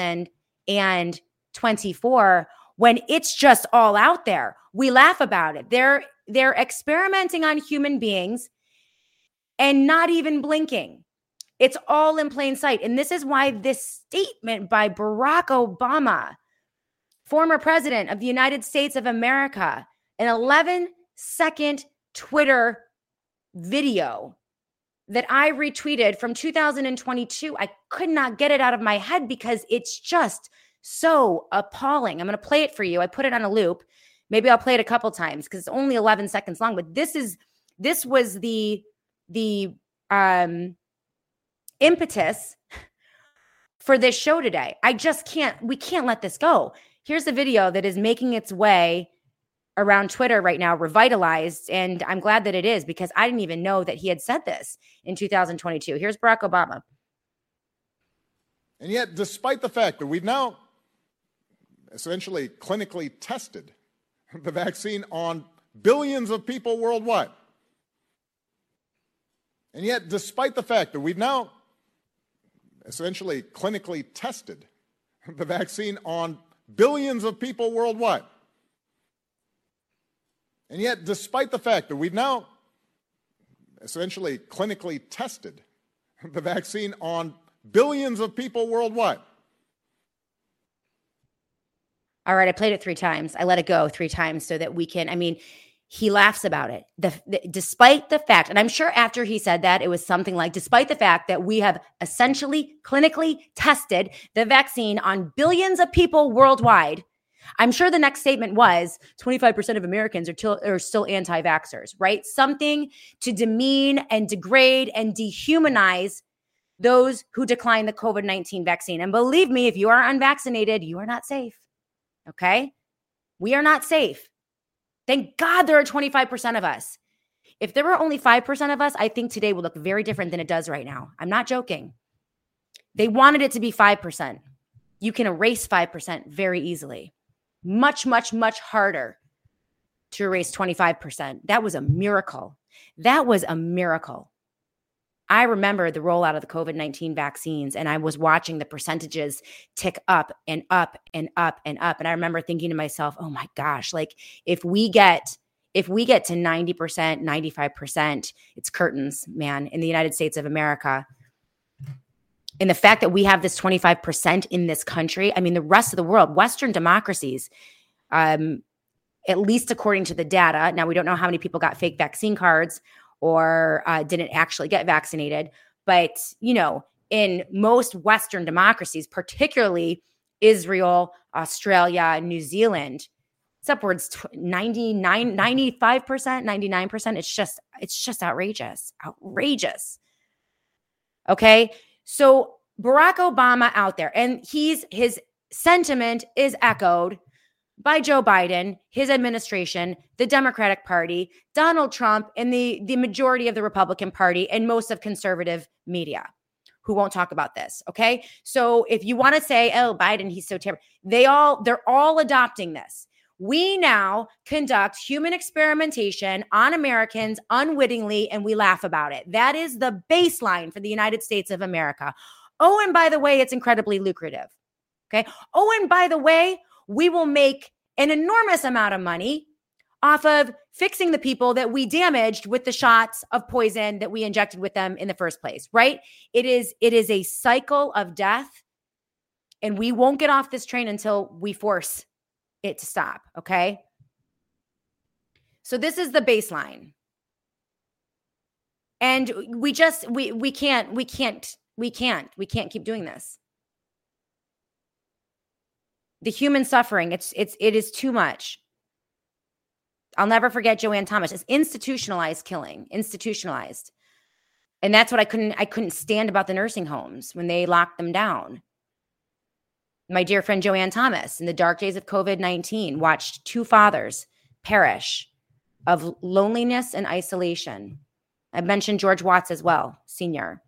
2024, when it's just all out there. We laugh about it. They're experimenting on human beings and not even blinking. It's all in plain sight. And this is why this statement by Barack Obama, former president of the United States of America, an 11-second Twitter video that I retweeted from 2022, I could not get it out of my head because it's just so appalling. I'm going to play it for you. I put it on a loop. Maybe I'll play it a couple times because it's only 11 seconds long, but this was the impetus for this show today. We can't let this go. Here's a video that is making its way around Twitter right now, revitalized, and I'm glad that it is because I didn't even know that he had said this in 2022. Here's Barack Obama. And yet, despite the fact that we've now essentially clinically tested the vaccine on billions of people worldwide, and yet, despite the fact that we've now essentially clinically tested the vaccine on billions of people worldwide, and yet, despite the fact that we've now essentially clinically tested the vaccine on billions of people worldwide. All right, I played it 3 times. I let it go 3 times so that we can, he laughs about it. Despite the fact, and I'm sure after he said that, it was something like, despite the fact that we have essentially clinically tested the vaccine on billions of people worldwide, I'm sure the next statement was 25% of Americans are still anti-vaxxers, right? Something to demean and degrade and dehumanize those who decline the COVID-19 vaccine. And believe me, if you are unvaccinated, you are not safe. Okay? We are not safe. Thank God there are 25% of us. If there were only 5% of us, I think today would look very different than it does right now. I'm not joking. They wanted it to be 5%. You can erase 5% very easily. Much, much, much harder to erase 25%. That was a miracle. That was a miracle. I remember the rollout of the COVID-19 vaccines, and I was watching the percentages tick up and up and up and up. And I remember thinking to myself, oh my gosh, like if we get to 90%, 95%, it's curtains, man, in the United States of America. And the fact that we have this 25% in this country, the rest of the world, Western democracies, at least according to the data, now we don't know how many people got fake vaccine cards or didn't actually get vaccinated, but, in most Western democracies, particularly Israel, Australia, New Zealand, it's upwards 99, 95%, 99%. It's just outrageous. Okay. So Barack Obama out there, and his sentiment is echoed by Joe Biden, his administration, the Democratic Party, Donald Trump, and the majority of the Republican Party, and most of conservative media who won't talk about this. Okay. So if you want to say, oh, Biden, he's so terrible, they're all adopting this. We now conduct human experimentation on Americans unwittingly, and we laugh about it. That is the baseline for the United States of America. Oh, and by the way, it's incredibly lucrative. Okay. Oh, and by the way, we will make an enormous amount of money off of fixing the people that we damaged with the shots of poison that we injected with them in the first place, right? It is a cycle of death, and we won't get off this train until we force it to stop, okay? So this is the baseline. And we can't keep doing this. The human suffering, it is too much. I'll never forget Joanne Thomas. It's institutionalized killing, institutionalized. And that's what I couldn't stand about the nursing homes when they locked them down. My dear friend Joanne Thomas, in the dark days of COVID-19, watched 2 fathers perish of loneliness and isolation. I mentioned George Watts as well, Sr.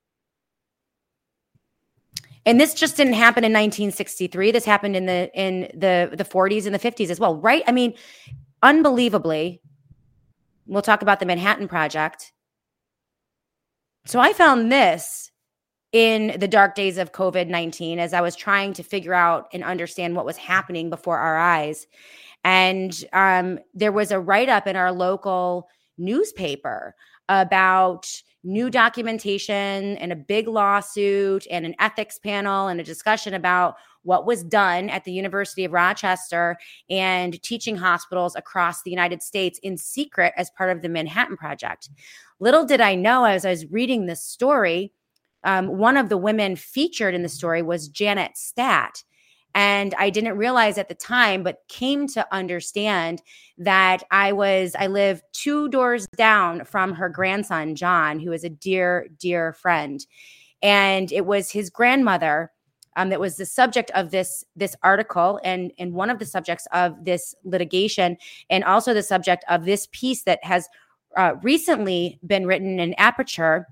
And this just didn't happen in 1963. This happened in the 40s and the 50s as well, right? Unbelievably, we'll talk about the Manhattan Project. So I found this in the dark days of COVID-19 as I was trying to figure out and understand what was happening before our eyes. And there was a write-up in our local newspaper about new documentation and a big lawsuit and an ethics panel and a discussion about what was done at the University of Rochester and teaching hospitals across the United States in secret as part of the Manhattan Project. Little did I know, as I was reading this story, one of the women featured in the story was Janet Statt. And I didn't realize at the time, but came to understand that I live 2 doors down from her grandson, John, who is a dear, dear friend. And it was his grandmother that was the subject of this article and one of the subjects of this litigation, and also the subject of this piece that has recently been written in Aperture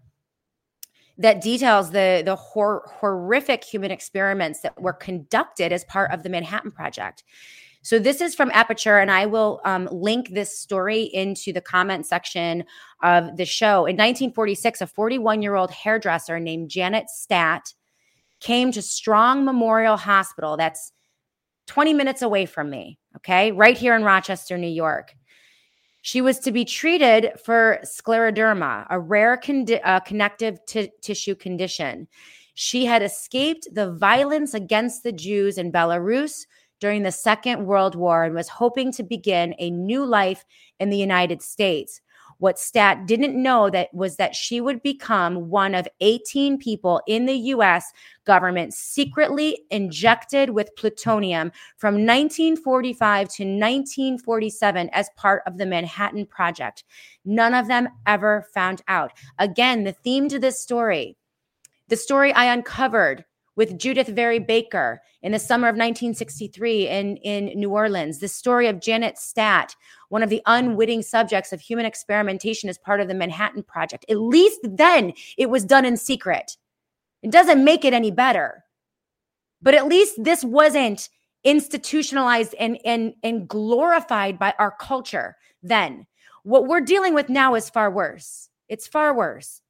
that details the horrific human experiments that were conducted as part of the Manhattan Project. So this is from Aperture, and I will link this story into the comment section of the show. In 1946, a 41-year-old hairdresser named Janet Statt came to Strong Memorial Hospital. That's 20 minutes away from me, okay? Right here in Rochester, New York. She was to be treated for scleroderma, a rare connective tissue condition. She had escaped the violence against the Jews in Belarus during the Second World War and was hoping to begin a new life in the United States. What Statt didn't know was that she would become one of 18 people in the U.S. government secretly injected with plutonium from 1945 to 1947 as part of the Manhattan Project. None of them ever found out. Again, the theme to this story, the story I uncovered with Judith Vary Baker in the summer of 1963 in New Orleans, the story of Janet Statt, one of the unwitting subjects of human experimentation as part of the Manhattan Project. At least then it was done in secret. It doesn't make it any better. But at least this wasn't institutionalized and glorified by our culture then. What we're dealing with now is far worse. It's far worse.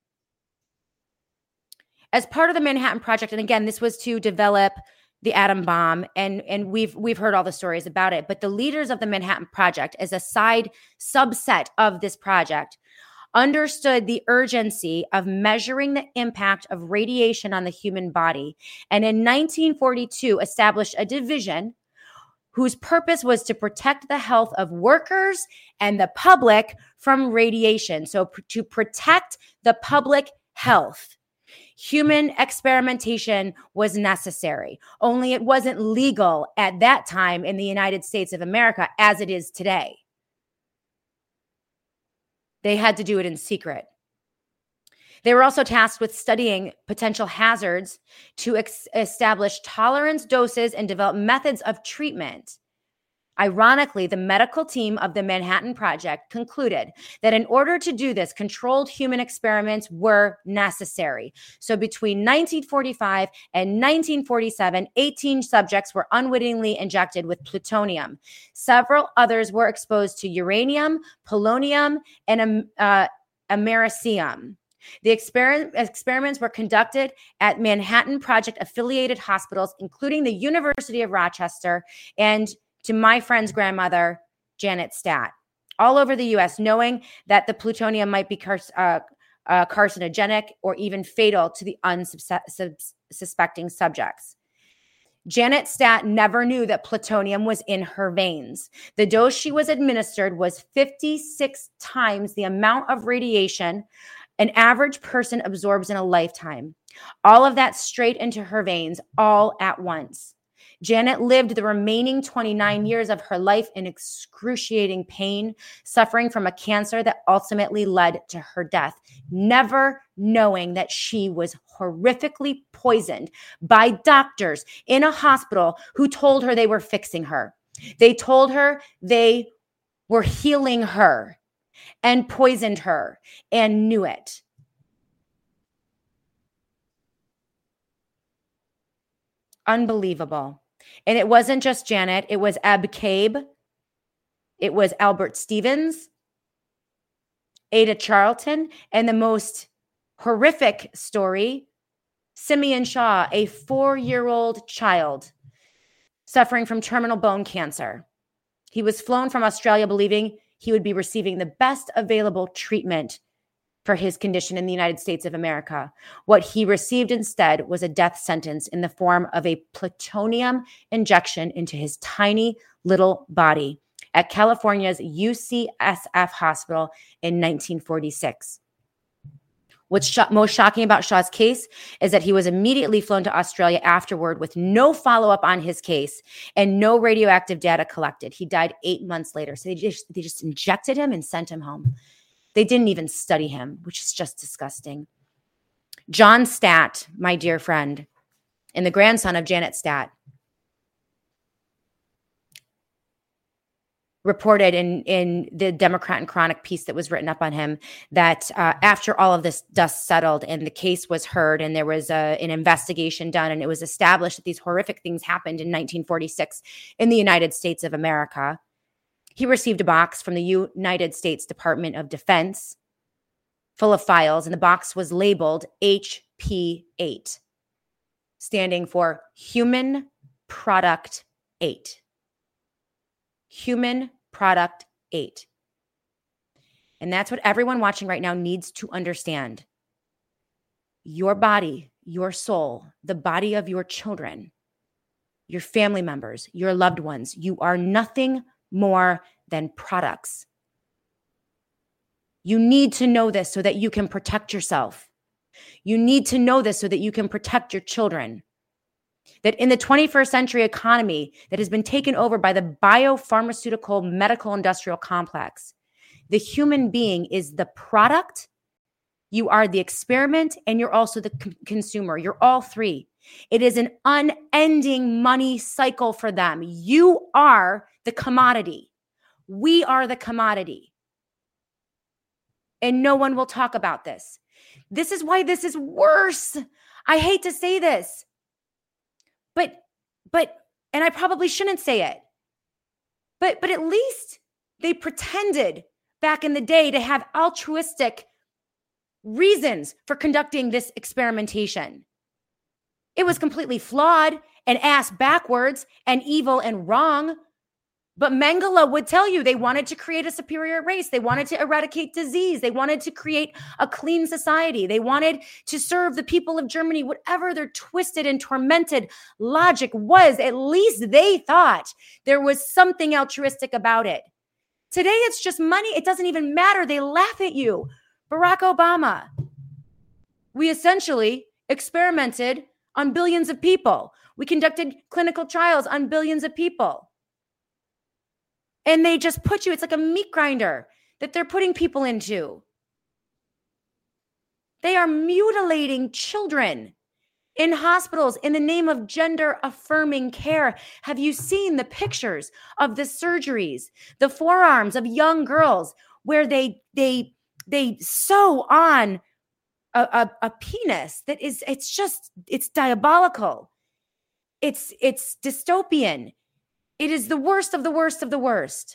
As part of the Manhattan Project, and again, this was to develop the atom bomb, and we've heard all the stories about it, but the leaders of the Manhattan Project, as a side subset of this project, understood the urgency of measuring the impact of radiation on the human body, and in 1942 established a division whose purpose was to protect the health of workers and the public from radiation. So to protect the public health. Human experimentation was necessary, only it wasn't legal at that time in the United States of America as it is today. They had to do it in secret. They were also tasked with studying potential hazards to establish tolerance doses and develop methods of treatment. Ironically, the medical team of the Manhattan Project concluded that in order to do this, controlled human experiments were necessary. So between 1945 and 1947, 18 subjects were unwittingly injected with plutonium. Several others were exposed to uranium, polonium, and americium. The experiments were conducted at Manhattan Project affiliated hospitals, including the University of Rochester and to my friend's grandmother, Janet Statt, all over the U.S., knowing that the plutonium might be carcinogenic or even fatal to the unsuspecting subjects. Janet Statt never knew that plutonium was in her veins. The dose she was administered was 56 times the amount of radiation an average person absorbs in a lifetime. All of that straight into her veins, all at once. Janet lived the remaining 29 years of her life in excruciating pain, suffering from a cancer that ultimately led to her death, never knowing that she was horrifically poisoned by doctors in a hospital who told her they were fixing her. They told her they were healing her and poisoned her and knew it. Unbelievable. And it wasn't just Janet. It was Eb Cabe. It was Albert Stevens, Ada Charlton, and the most horrific story Simeon Shaw, a 4-year-old child suffering from terminal bone cancer. He was flown from Australia believing he would be receiving the best available treatment for his condition in the United States of America. What he received instead was a death sentence in the form of a plutonium injection into his tiny little body at California's UCSF hospital in 1946. What's most shocking about Shaw's case is that he was immediately flown to Australia afterward with no follow-up on his case and no radioactive data collected. He died 8 months later. So they just injected him and sent him home. They didn't even study him, which is just disgusting. John Statt, my dear friend, and the grandson of Janet Statt, reported in the Democrat and Chronic piece that was written up on him that after all of this dust settled and the case was heard and there was an investigation done and it was established that these horrific things happened in 1946 in the United States of America, he received a box from the United States Department of Defense full of files, and the box was labeled HP8, standing for Human Product 8. Human Product 8. And that's what everyone watching right now needs to understand. Your body, your soul, the body of your children, your family members, your loved ones, you are nothing more than products. You need to know this so that you can protect yourself. You need to know this so that you can protect your children. That in the 21st century economy that has been taken over by the biopharmaceutical medical industrial complex, the human being is the product, you are the experiment, and you're also the consumer. You're all three. It is an unending money cycle for them. You are the commodity. We are the commodity. And no one will talk about this. This is why this is worse. I hate to say this. But, and I probably shouldn't say it, but at least they pretended back in the day to have altruistic reasons for conducting this experimentation. It was completely flawed and ass backwards and evil and wrong. But Mengele would tell you they wanted to create a superior race. They wanted to eradicate disease. They wanted to create a clean society. They wanted to serve the people of Germany. Whatever their twisted and tormented logic was, at least they thought there was something altruistic about it. Today, it's just money. It doesn't even matter. They laugh at you. Barack Obama. We essentially experimented on billions of people. We conducted clinical trials on billions of people. And they just put you, it's like a meat grinder that they're putting people into. They are mutilating children in hospitals in the name of gender affirming care. Have you seen the pictures of the surgeries, the forearms of young girls where they sew on a penis that is, it's diabolical. It's dystopian. It is the worst of the worst of the worst.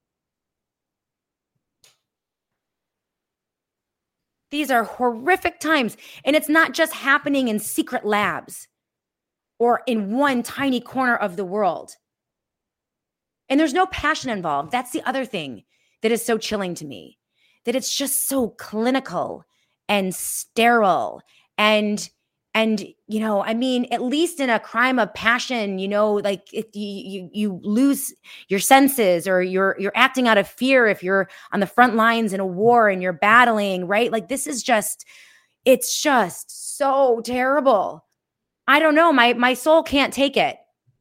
These are horrific times. And it's not just happening in secret labs or in one tiny corner of the world. And there's no passion involved. That's the other thing that is so chilling to me, that it's just so clinical and sterile and you know, I mean, at least in a crime of passion, you know, like if you lose your senses or you're acting out of fear if you're on the front lines in a war and you're battling, right? Like this is just, it's just so terrible. I don't know. My soul can't take it.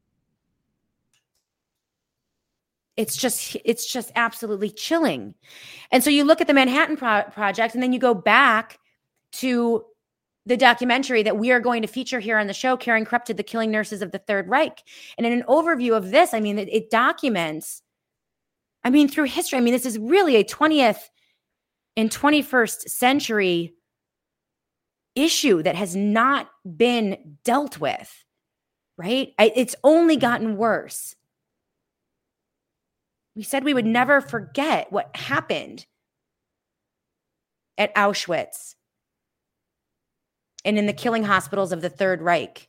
It's just absolutely chilling. And so you look at the Manhattan Project and then you go back to the documentary that we are going to feature here on the show, Karen Corrupted, The Killing Nurses of the Third Reich. And in an overview of this, I mean, it documents, I mean, through history, I mean, this is really a 20th and 21st century issue that has not been dealt with, right? It's only gotten worse. We said we would never forget what happened at Auschwitz. and in the killing hospitals of the Third Reich,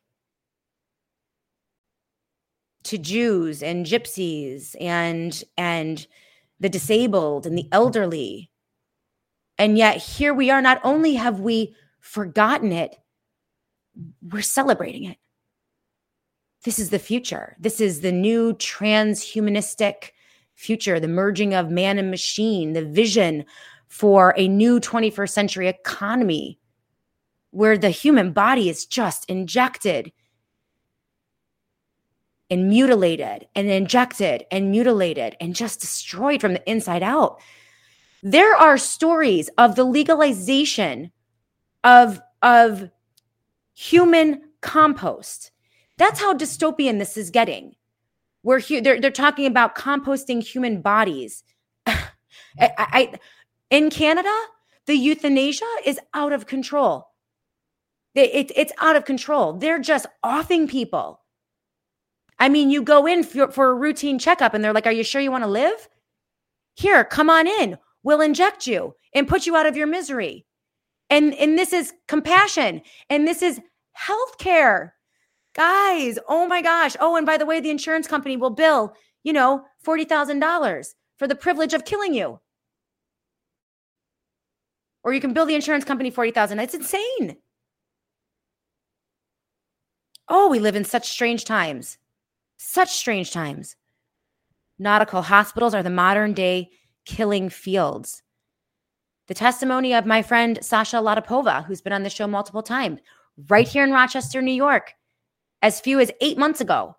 to Jews and gypsies and the disabled and the elderly. And yet here we are, not only have we forgotten it, we're celebrating it. This is the future. This is the new transhumanistic future, the merging of man and machine, the vision for a new 21st century economy where the human body is just injected and mutilated and injected and mutilated and just destroyed from the inside out. There are stories of the legalization of human compost. That's how dystopian this is getting. Where they're talking about composting human bodies. In Canada, the euthanasia is out of control. It's out of control. They're just offing people. I mean, you go in for a routine checkup and they're like, are you sure you want to live? Here, come on in. We'll inject you and put you out of your misery. And this is compassion. And this is healthcare. Guys, oh my gosh. Oh, and by the way, the insurance company will bill, $40,000 for the privilege of killing you. Or you can bill the insurance company $40,000. It's insane. Oh, we live in such strange times. Such strange times. Nautical hospitals are the modern day killing fields. The testimony of my friend Sasha Latapova, who's been on the show multiple times, right here in Rochester, New York, as few as 8 months ago.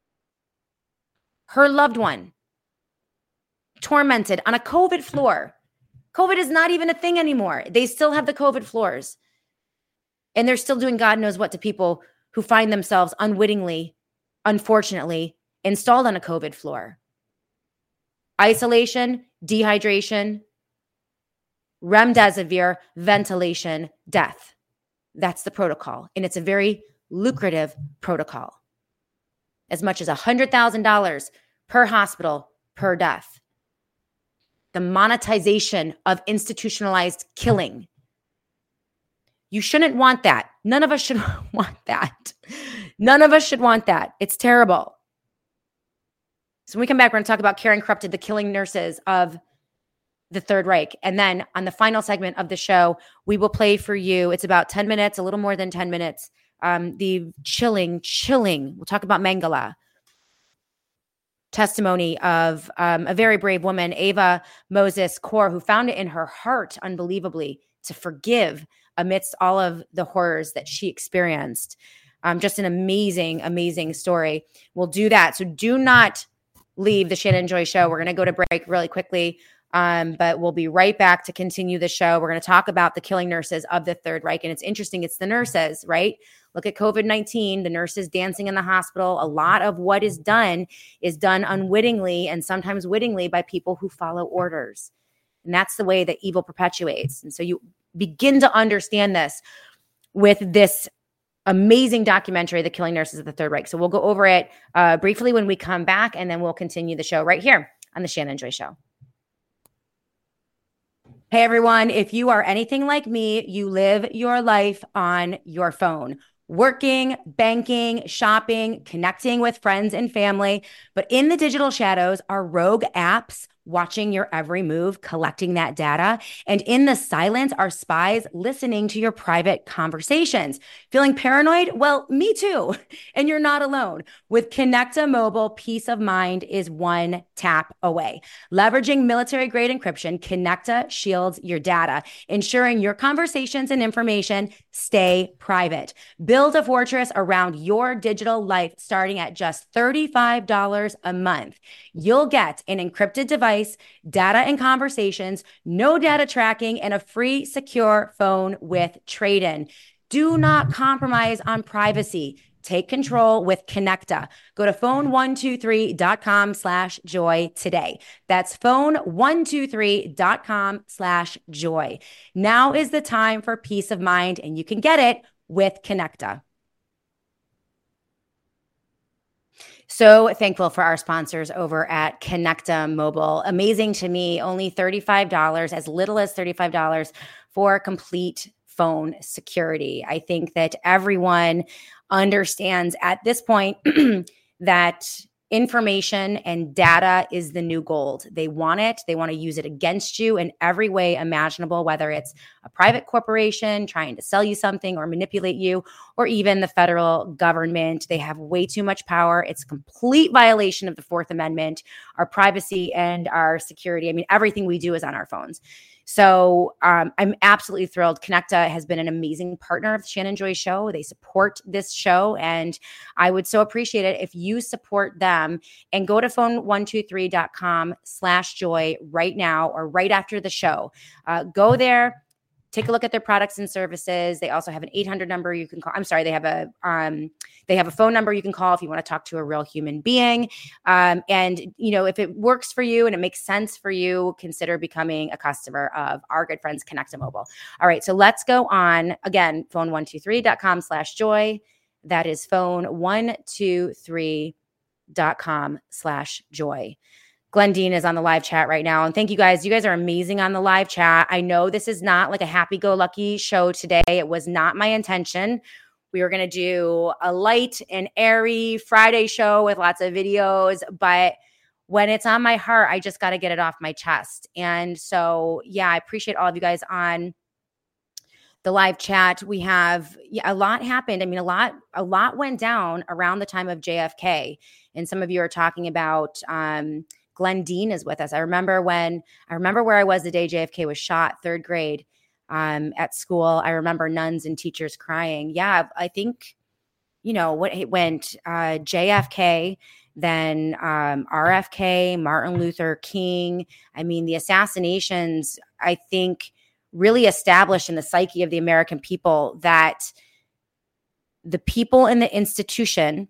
Her loved one, tormented on a COVID floor. COVID is not even a thing anymore. They still have the COVID floors. And they're still doing God knows what to people who find themselves unwittingly, unfortunately, installed on a COVID floor. Isolation, dehydration, remdesivir, ventilation, death. That's the protocol. And it's a very lucrative protocol. As much as $100,000 per hospital per death. The monetization of institutionalized killing. You shouldn't want that. None of us should want that. None of us should want that. It's terrible. So when we come back, we're going to talk about Karen Corrupted, the killing nurses of the Third Reich. And then on the final segment of the show, we will play for you. It's about 10 minutes, a little more than 10 minutes. The chilling, we'll talk about Mengele. Testimony of a very brave woman, Ava Moses Kaur, who found it in her heart, unbelievably, to forgive amidst all of the horrors that she experienced. Just an amazing, amazing story. We'll do that. So do not leave the Shannon Joy Show. We're going to go to break really quickly, but we'll be right back to continue the show. We're going to talk about the killing nurses of the Third Reich. And it's interesting. It's the nurses, right? Look at COVID-19, the nurses dancing in the hospital. A lot of what is done unwittingly and sometimes wittingly by people who follow orders. And that's the way that evil perpetuates. And so you begin to understand this with this amazing documentary, The Killing Nurses of the Third Reich. So we'll go over it briefly when we come back, and then we'll continue the show right here on The Shannon Joy Show. Hey, everyone. If you are anything like me, you live your life on your phone. Working, banking, shopping, connecting with friends and family. But in the digital shadows are rogue apps watching your every move, collecting that data. And in the silence are spies listening to your private conversations. Feeling paranoid? Well, me too. And you're not alone. With Connecta Mobile, peace of mind is one tap away. Leveraging military-grade encryption, Connecta shields your data, ensuring your conversations and information stay private. Build a fortress around your digital life starting at just $35 a month. You'll get an encrypted device, data and conversations, no data tracking, and a free secure phone with trade-in. Do not compromise on privacy. Take control with Connecta. Go to phone123.com/joy today. That's phone123.com/joy. Now is the time for peace of mind, and you can get it with Connecta. So thankful for our sponsors over at Connecta Mobile. Amazing to me, only $35, as little as $35 for complete phone security. I think that everyone understands at this point that information and data is the new gold. They want it. They want to use it against you in every way imaginable, whether it's a private corporation trying to sell you something or manipulate you, or even the federal government. They have way too much power. It's a complete violation of the Fourth Amendment, our privacy and our security. I mean, everything we do is on our phones. So I'm absolutely thrilled. Connecta has been an amazing partner of the Shannon Joy Show. They support this show, and I would so appreciate it if you support them and go to phone123.com/joy right now or right after the show. Go there. Take a look at their products and services. They also have an 800 number you can call. I'm sorry, they have a phone number you can call if you want to talk to a real human being. And if it works for you and it makes sense for you, consider becoming a customer of our good friends Connecta Mobile. All right, so let's go on again. Phone123.com/joy. That is phone123.com/joy. Glendine is on the live chat right now. And thank you guys. You guys are amazing on the live chat. I know this is not like a happy-go-lucky show today. It was not my intention. We were going to do a light and airy Friday show with lots of videos. But when it's on my heart, I just got to get it off my chest. And so, yeah, I appreciate all of you guys on the live chat. We have a lot happened. I mean, a lot went down around the time of JFK. And some of you are talking about Glendine is with us. I remember where I was the day JFK was shot, third grade at school. I remember nuns and teachers crying. Yeah, I think, what it went JFK, then RFK, Martin Luther King. I mean, the assassinations, I think, really established in the psyche of the American people that the people in the institutions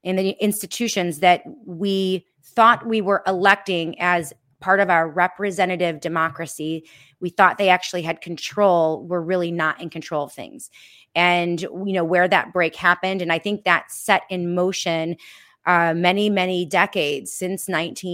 that we thought we were electing as part of our representative democracy, we thought they actually had control, were really not in control of things. And, where that break happened. And I think that set in motion many, many decades since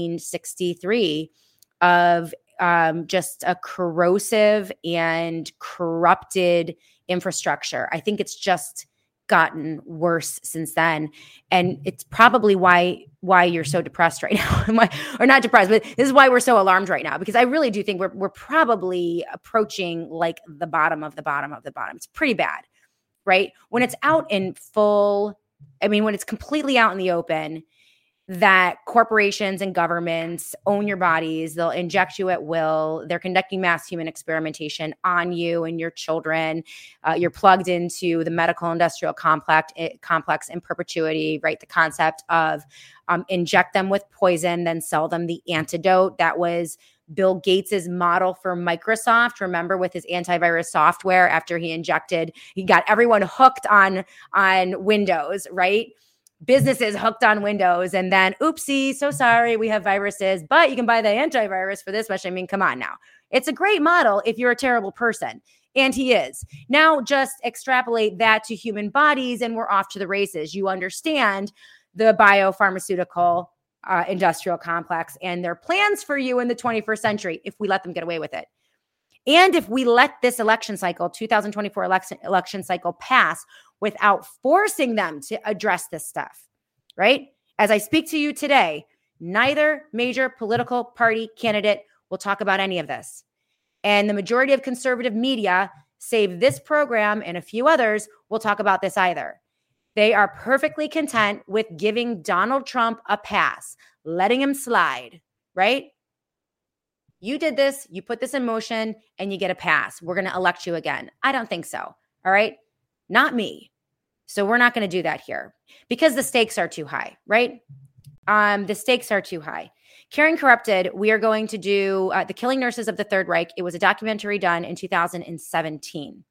1963 of just a corrosive and corrupted infrastructure. I think it's just gotten worse since then. And it's probably why you're so depressed right now. Or not depressed, but this is why we're so alarmed right now, because I really do think we're probably approaching like the bottom of the bottom of the bottom. It's pretty bad, right? When it's out in full, when it's completely out in the open, that corporations and governments own your bodies. They'll inject you at will. They're conducting mass human experimentation on you and your children. You're plugged into the medical industrial complex in perpetuity, right? The concept of inject them with poison, then sell them the antidote. That was Bill Gates's model for Microsoft. Remember, with his antivirus software, after he got everyone hooked on Windows, right? Businesses hooked on Windows, and then, oopsie, so sorry, we have viruses, but you can buy the antivirus for this much. Come on now. It's a great model if you're a terrible person, and he is. Now just extrapolate that to human bodies, and we're off to the races. You understand the biopharmaceutical industrial complex and their plans for you in the 21st century if we let them get away with it. And if we let this election cycle, 2024 election cycle pass without forcing them to address this stuff, right? As I speak to you today, neither major political party candidate will talk about any of this. And the majority of conservative media, save this program and a few others, will talk about this either. They are perfectly content with giving Donald Trump a pass, letting him slide, right? You did this, you put this in motion, and you get a pass. We're going to elect you again. I don't think so. All right? Not me. So we're not going to do that here because the stakes are too high, right? The stakes are too high. Caring Corrupted, we are going to do The Killing Nurses of the Third Reich. It was a documentary done in 2017.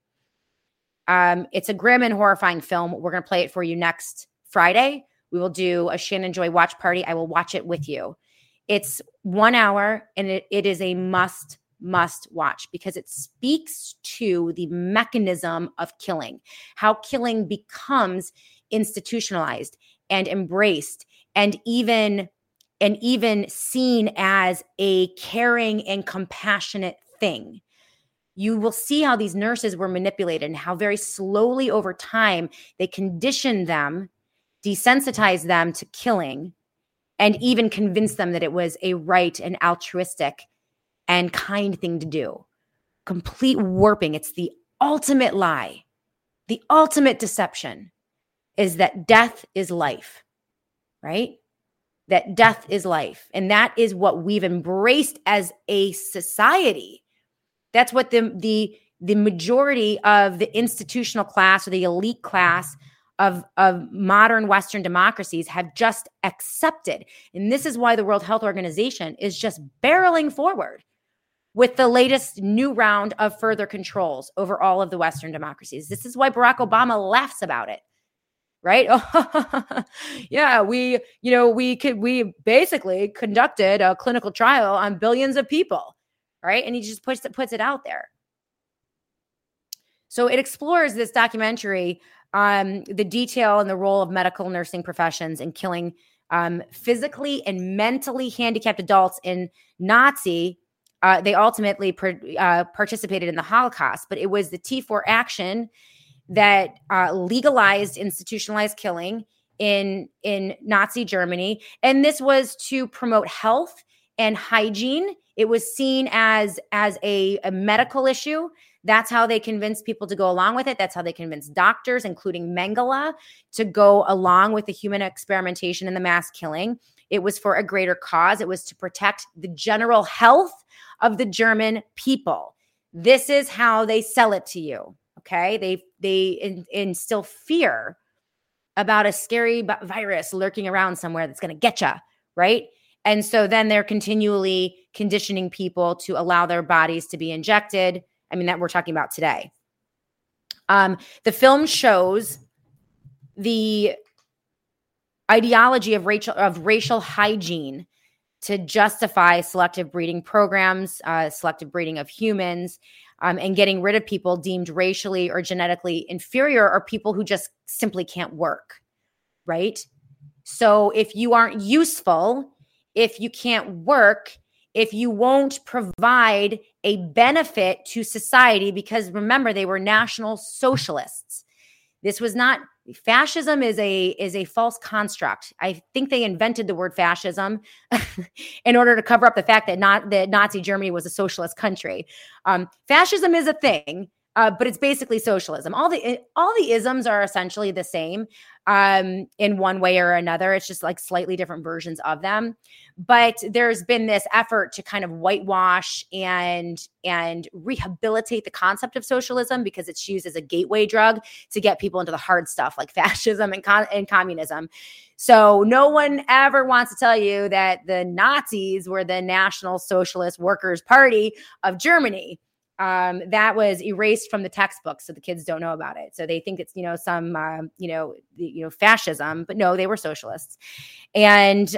It's a grim and horrifying film. We're going to play it for you next Friday. We will do a Shannon Joy watch party. I will watch it with you. It's 1 hour, and it is a must watch because it speaks to the mechanism of killing, how killing becomes institutionalized and embraced and even seen as a caring and compassionate thing. you will see how these nurses were manipulated and how very slowly over time they conditioned them, desensitized them to killing, and even convinced them that it was a right and altruistic and kind thing to do. Complete warping. It's the ultimate lie. The ultimate deception is that death is life, right? That death is life. And that is what we've embraced as a society. That's what the majority of the institutional class or the elite class of modern Western democracies have just accepted. And this is why the World Health Organization is just barreling forward with the latest new round of further controls over all of the Western democracies. This is why Barack Obama laughs about it, right? Yeah, we basically conducted a clinical trial on billions of people, right? And he just puts it out there. So it explores this documentary, the detail and the role of medical nursing professions in killing physically and mentally handicapped adults in Nazi. They ultimately participated in the Holocaust, but it was the T4 action that legalized institutionalized killing in Nazi Germany. And this was to promote health and hygiene. It was seen as a medical issue. That's how they convinced people to go along with it. That's how they convinced doctors, including Mengele, to go along with the human experimentation and the mass killing. It was for a greater cause. It was to protect the general health of the German people. This is how they sell it to you, okay? They instill fear about a scary virus lurking around somewhere that's going to get you, right? And so then they're continually conditioning people to allow their bodies to be injected. I mean, that we're talking about today. The film shows the ideology of racial hygiene to justify selective breeding programs, selective breeding of humans, and getting rid of people deemed racially or genetically inferior or people who just simply can't work, right? So if you aren't useful, if you can't work, if you won't provide a benefit to society, because remember, they were National Socialists. This was not fascism is a false construct. I think they invented the word fascism in order to cover up the fact that Nazi Germany was a socialist country. Fascism is a thing, but it's basically socialism. All the isms are essentially the same in one way or another. It's just like slightly different versions of them. But there's been this effort to kind of whitewash and rehabilitate the concept of socialism because it's used as a gateway drug to get people into the hard stuff like fascism and communism. So no one ever wants to tell you that the Nazis were the National Socialist Workers' Party of Germany. That was erased from the textbook, so the kids don't know about it. So they think it's some fascism, but no, they were socialists. And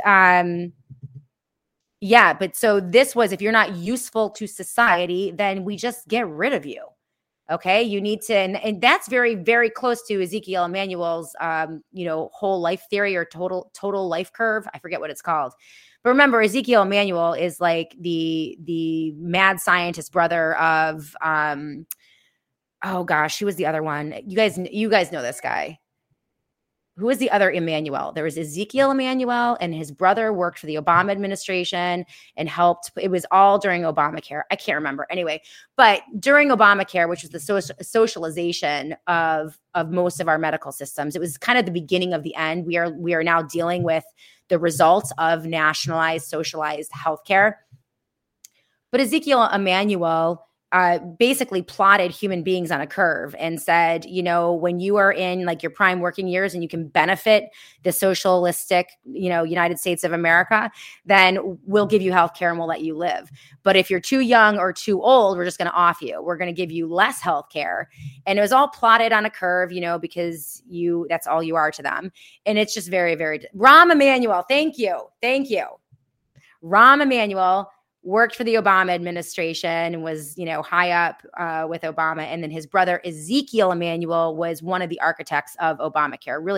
but so this was, if you're not useful to society, then we just get rid of you. Okay, you need to, and that's very, very close to Ezekiel Emanuel's whole life theory or total life curve. I forget what it's called. But remember, Ezekiel Emanuel is like the mad scientist brother of, who was the other one? You guys know this guy. Who was the other Emanuel? There was Ezekiel Emanuel, and his brother worked for the Obama administration and helped. It was all during Obamacare. I can't remember. Anyway, but during Obamacare, which was the socialization of most of our medical systems, it was kind of the beginning of the end. We are now dealing with the results of nationalized, socialized healthcare. But Ezekiel Emanuel basically plotted human beings on a curve and said, when you are in like your prime working years and you can benefit the socialistic, United States of America, then we'll give you healthcare and we'll let you live. But if you're too young or too old, we're just going to off you. We're going to give you less healthcare. And it was all plotted on a curve, because that's all you are to them. And it's just very, very, Rahm Emanuel. Thank you. Rahm Emanuel worked for the Obama administration and was, high up with Obama. And then his brother, Ezekiel Emanuel, was one of the architects of Obamacare. Really,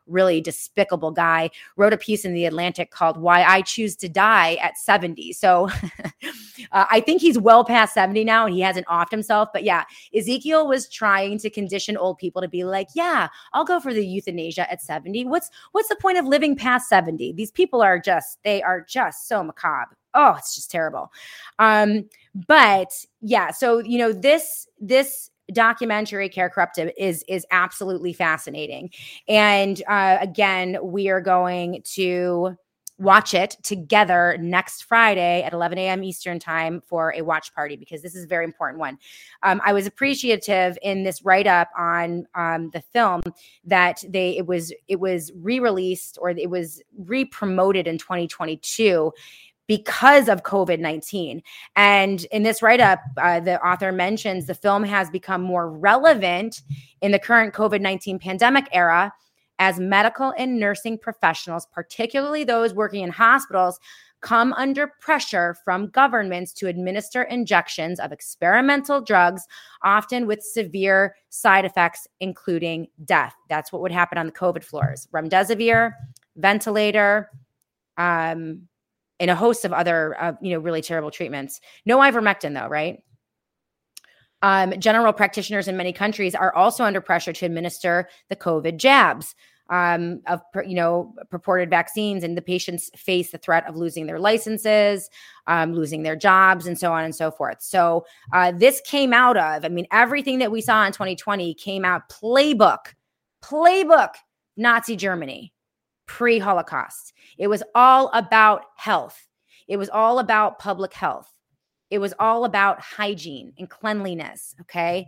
really despicable guy, wrote a piece in The Atlantic called Why I Choose to Die at 70. So I think he's well past 70 now and he hasn't offed himself. But yeah, Ezekiel was trying to condition old people to be like, yeah, I'll go for the euthanasia at 70. What's the point of living past 70? These people are just so macabre. Oh, it's just terrible. But yeah, so, you know, this documentary, Care Corrupted, is absolutely fascinating. And again, we are going to watch it together next Friday at 11 a.m. Eastern time for a watch party, because this is a very important one. I was appreciative in this write-up on the film that it was re-released, or it was re-promoted in 2022 because of COVID-19. And in this write-up, the author mentions the film has become more relevant in the current COVID-19 pandemic era as medical and nursing professionals, particularly those working in hospitals, come under pressure from governments to administer injections of experimental drugs, often with severe side effects, including death. That's what would happen on the COVID floors. Remdesivir, ventilator, and a host of other, really terrible treatments. No ivermectin, though, right? General practitioners in many countries are also under pressure to administer the COVID jabs of purported vaccines, and the patients face the threat of losing their licenses, losing their jobs, and so on and so forth. So this came out of, everything that we saw in 2020 came out playbook, Nazi Germany, pre-Holocaust. It was all about health. It was all about public health. It was all about hygiene and cleanliness. Okay.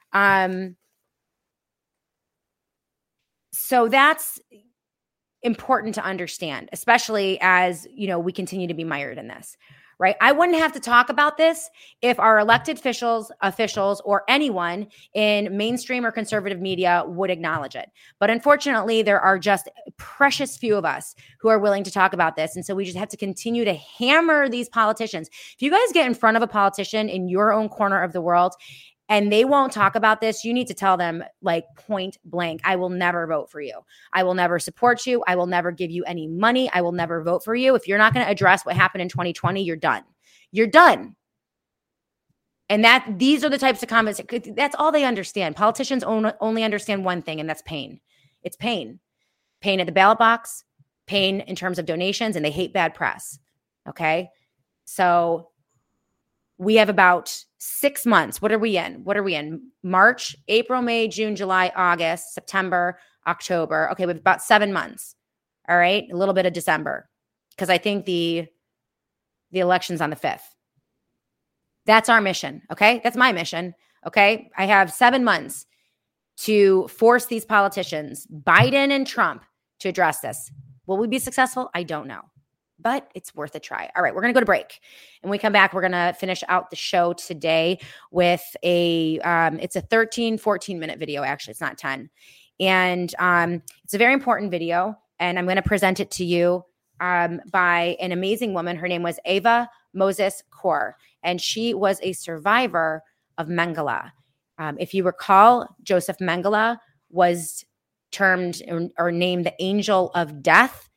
So that's important to understand, especially as, we continue to be mired in this, right? I wouldn't have to talk about this if our elected officials, or anyone in mainstream or conservative media would acknowledge it. But unfortunately, there are just precious few of us who are willing to talk about this. And so we just have to continue to hammer these politicians. If you guys get in front of a politician in your own corner of the world and they won't talk about this, you need to tell them, like, point blank, I will never vote for you. I will never support you. I will never give you any money. I will never vote for you. If you're not going to address what happened in 2020, you're done. You're done. And these are the types of comments. That's all they understand. Politicians only understand one thing, and that's pain. It's pain. Pain at the ballot box, pain in terms of donations, and they hate bad press. Okay? So we have about 6 months. What are we in? March, April, May, June, July, August, September, October. Okay, we have about 7 months. All right, a little bit of December, because I think the election's on the 5th. That's our mission. Okay, that's my mission. Okay, I have 7 months to force these politicians, Biden and Trump, to address this. Will we be successful? I don't know. But it's worth a try. All right, we're going to go to break. And when we come back, we're going to finish out the show today with it's a 13, 14-minute video, actually. It's not 10. And it's a very important video, and I'm going to present it to you by an amazing woman. Her name was Eva Moses Kaur, and she was a survivor of Mengele. If you recall, Joseph Mengele was termed or named the Angel of Death.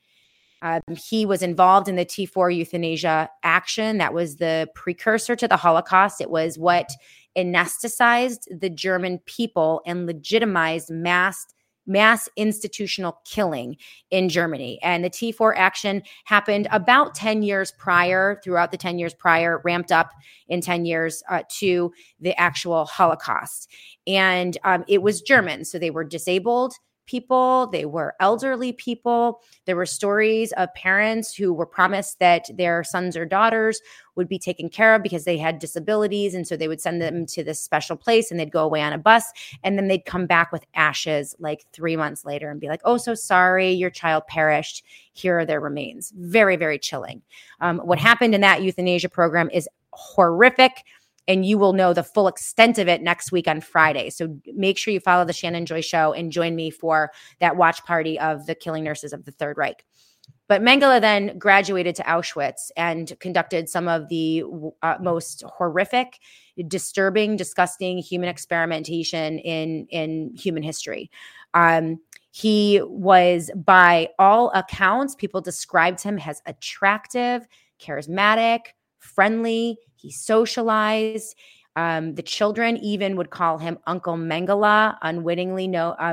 He was involved in the T4 euthanasia action. That was the precursor to the Holocaust. It was what anesthetized the German people and legitimized mass institutional killing in Germany. And the T4 action happened about 10 years prior, throughout the 10 years prior, ramped up in 10 years to the actual Holocaust. And it was German. So they were disabled people, they were elderly people. There were stories of parents who were promised that their sons or daughters would be taken care of because they had disabilities. And so they would send them to this special place and they'd go away on a bus. And then they'd come back with ashes like 3 months later and be like, oh, so sorry, your child perished. Here are their remains. Very, very chilling. What happened in that euthanasia program is horrific. And you will know the full extent of it next week on Friday. So make sure you follow the Shannon Joy Show and join me for that watch party of the killing nurses of the Third Reich. But Mengele then graduated to Auschwitz and conducted some of the most horrific, disturbing, disgusting human experimentation in human history. He was, by all accounts, people described him as attractive, charismatic, friendly. He socialized. The children even would call him Uncle Mengele, unwittingly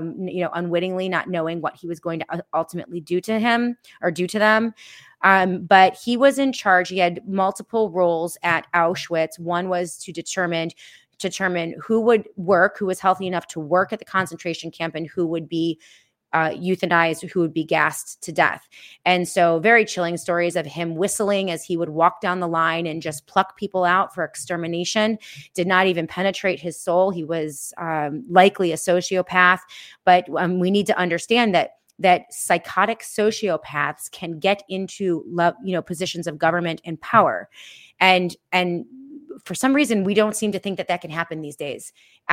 not knowing what he was going to ultimately do to him or do to them. But he was in charge. He had multiple roles at Auschwitz. One was to determine who would work, who was healthy enough to work at the concentration camp, and who would be euthanized, who would be gassed to death. And so very chilling stories of him whistling as he would walk down the line and just pluck people out for extermination. Did not even penetrate his soul. He was likely a sociopath. But we need to understand that psychotic sociopaths can get into positions of government and power. And for some reason, we don't seem to think that can happen these days.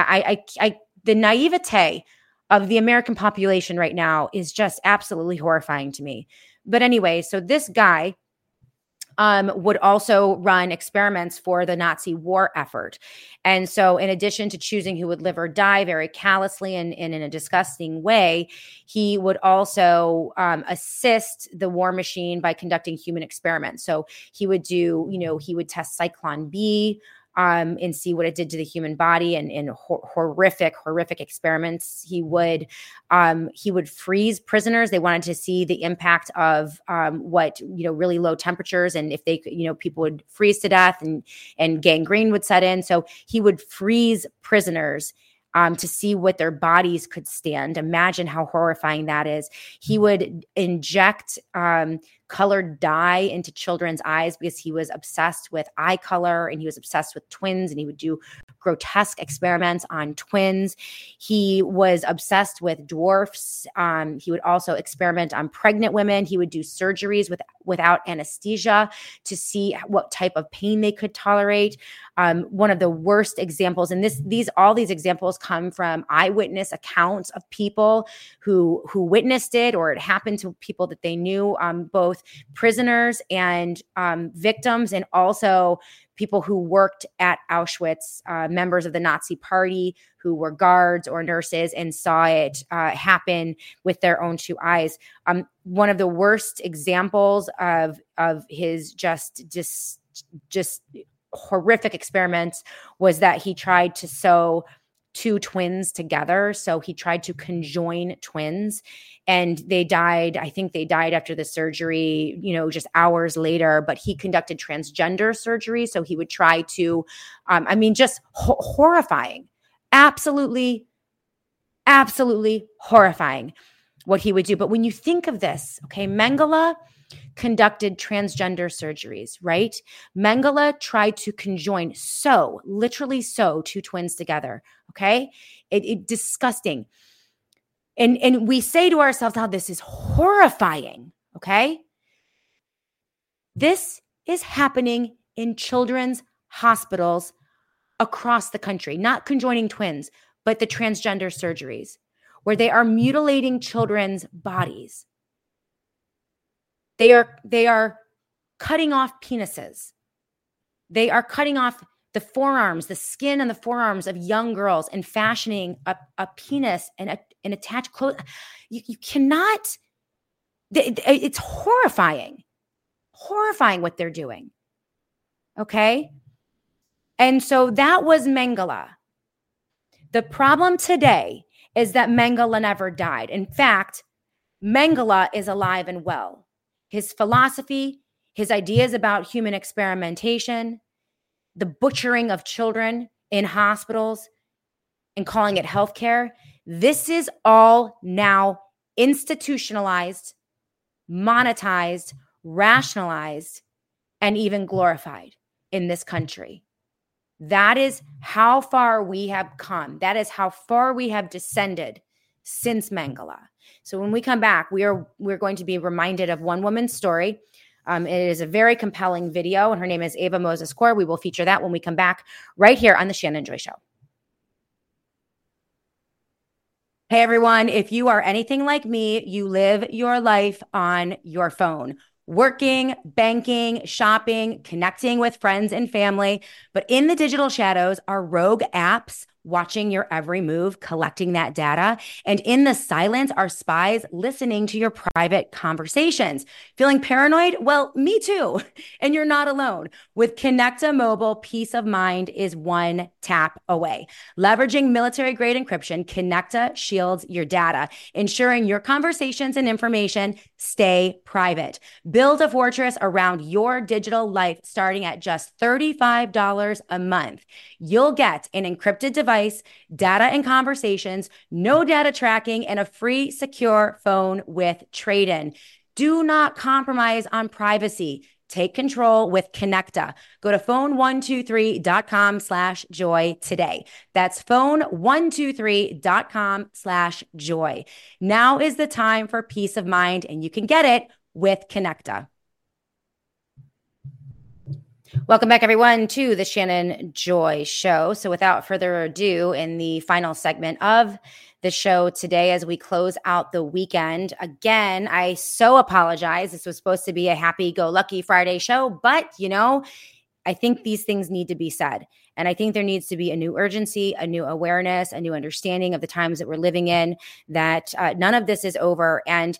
The naivete of the American population right now is just absolutely horrifying to me. But anyway, so this guy would also run experiments for the Nazi war effort. And so in addition to choosing who would live or die very callously and in a disgusting way, he would also assist the war machine by conducting human experiments. So he would he would test Zyklon B, and see what it did to the human body, and horrific experiments. He would freeze prisoners. They wanted to see the impact of really low temperatures, and if they people would freeze to death and gangrene would set in. So he would freeze prisoners to see what their bodies could stand. Imagine how horrifying that is. He would inject colored dye into children's eyes because he was obsessed with eye color, and he was obsessed with twins, and he would do grotesque experiments on twins. He was obsessed with dwarfs. He would also experiment on pregnant women. He would do surgeries without anesthesia to see what type of pain they could tolerate. One of the worst examples, and all these examples come from eyewitness accounts of people who witnessed it, or it happened to people that they knew, both prisoners and victims, and also people who worked at Auschwitz, members of the Nazi Party who were guards or nurses and saw it happen with their own two eyes. One of the worst examples of his just horrific experiments was that he tried to sew two twins together. So he tried to conjoin twins, and they died. I think they died after the surgery, just hours later, but he conducted transgender surgery. So he would try to, just horrifying, absolutely horrifying what he would do. But when you think of this, okay, Mengele conducted transgender surgeries, right? Mengele tried to literally sew two twins together, okay? It disgusting. And we say to ourselves, "Oh, this is horrifying," okay? This is happening in children's hospitals across the country, not conjoining twins, but the transgender surgeries, where they are mutilating children's bodies. They are cutting off penises. They are cutting off the forearms, the skin on the forearms of young girls, and fashioning a penis and attached clothes. You cannot. It's horrifying what they're doing. Okay, and so that was Mengele. The problem today is that Mengele never died. In fact, Mengele is alive and well. His philosophy, his ideas about human experimentation, the butchering of children in hospitals and calling it healthcare, this is all now institutionalized, monetized, rationalized, and even glorified in this country. That is how far we have come. That is how far we have descended since Mengele. So when we come back, we're going to be reminded of one woman's story. It is a very compelling video, and her name is Ava Moses-Core. We will feature that when we come back right here on The Shannon Joy Show. Hey, everyone. If you are anything like me, you live your life on your phone. Working, banking, shopping, connecting with friends and family. But in the digital shadows are rogue apps, watching your every move, collecting that data. And in the silence are spies listening to your private conversations. Feeling paranoid? Well, me too. And you're not alone. With Connecta Mobile, peace of mind is one tap away. Leveraging military-grade encryption, Connecta shields your data, ensuring your conversations and information stay private. Build a fortress around your digital life starting at just $35 a month. You'll get an encrypted device, data and conversations, no data tracking, and a free secure phone with trade-in. Do not compromise on privacy. Take control with Connecta. Go to phone123.com/joy today. That's phone123.com/joy. Now is the time for peace of mind, and you can get it with Connecta. Welcome back, everyone, to the Shannon Joy Show. So without further ado, in the final segment of the show today, as we close out the weekend, again, I so apologize. This was supposed to be a happy-go-lucky Friday show, but, I think these things need to be said. And I think there needs to be a new urgency, a new awareness, a new understanding of the times that we're living in, that none of this is over. And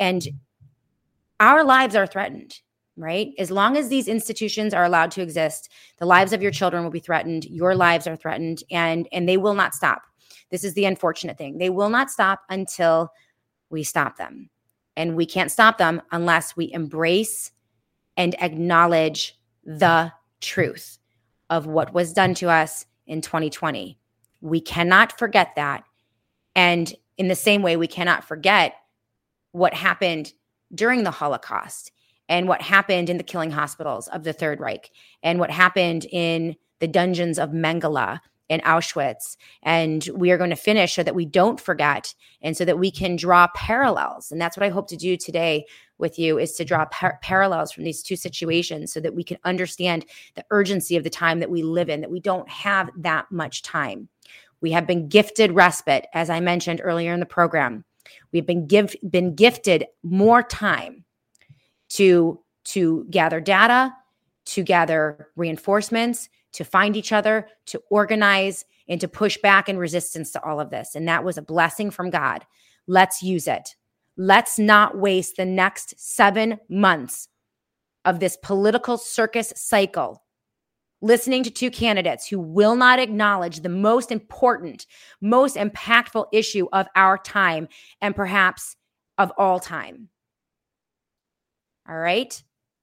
our lives are threatened. Right? As long as these institutions are allowed to exist, the lives of your children will be threatened. Your lives are threatened, and they will not stop. This is the unfortunate thing. They will not stop until we stop them. And we can't stop them unless we embrace and acknowledge the truth of what was done to us in 2020. We cannot forget that. And in the same way, we cannot forget what happened during the Holocaust, and what happened in the killing hospitals of the Third Reich, and what happened in the dungeons of Mengele and Auschwitz. And we are going to finish so that we don't forget, and so that we can draw parallels. And that's what I hope to do today with you, is to draw parallels from these two situations so that we can understand the urgency of the time that we live in, that we don't have that much time. We have been gifted respite, as I mentioned earlier in the program. We've been gifted more time to gather data, to gather reinforcements, to find each other, to organize, and to push back in resistance to all of this. And that was a blessing from God. Let's use it. Let's not waste the next 7 months of this political circus cycle listening to two candidates who will not acknowledge the most important, most impactful issue of our time, and perhaps of all time. All right.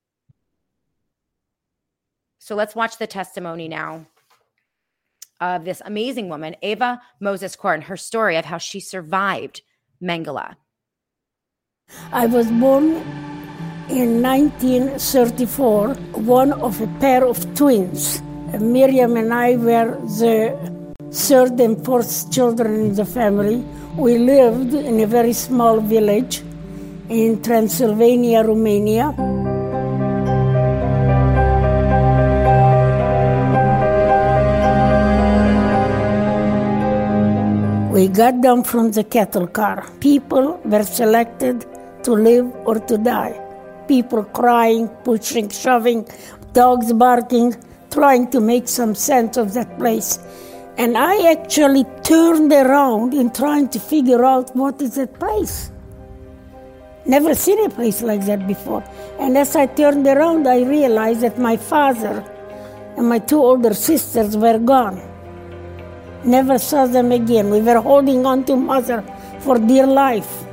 So let's watch the testimony now of this amazing woman, Ava Moses-Korn, her story of how she survived Mengele. I was born in 1934, one of a pair of twins. Miriam and I were the third and fourth children in the family. We lived in a very small village in Transylvania, Romania. We got down from the cattle car. People were selected to live or to die. People crying, pushing, shoving, dogs barking, trying to make some sense of that place. And I actually turned around in trying to figure out what is that place. Never seen a place like that before. And as I turned around, I realized that my father and my two older sisters were gone. Never saw them again. We were holding on to mother for dear life.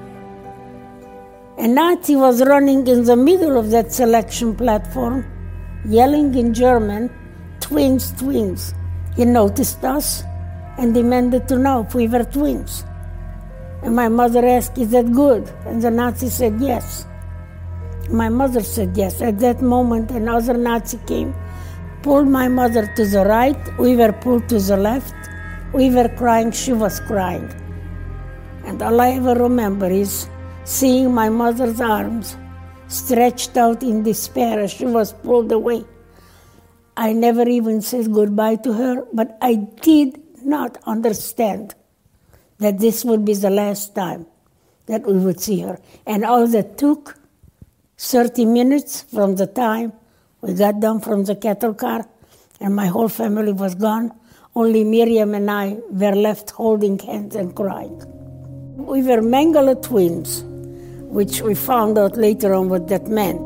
A Nazi was running in the middle of that selection platform, yelling in German, "Twins, twins." He noticed us and demanded to know if we were twins. And my mother asked, "Is that good?" And the Nazi said yes. My mother said yes. At that moment, another Nazi came, pulled my mother to the right. We were pulled to the left. We were crying. She was crying. And all I ever remember is seeing my mother's arms stretched out in despair as she was pulled away. I never even said goodbye to her, but I did not understand that this would be the last time that we would see her. And all that took 30 minutes from the time we got down from the cattle car and my whole family was gone, Only Miriam and I were left holding hands and crying. We were Mengele twins, which we found out later on what that meant.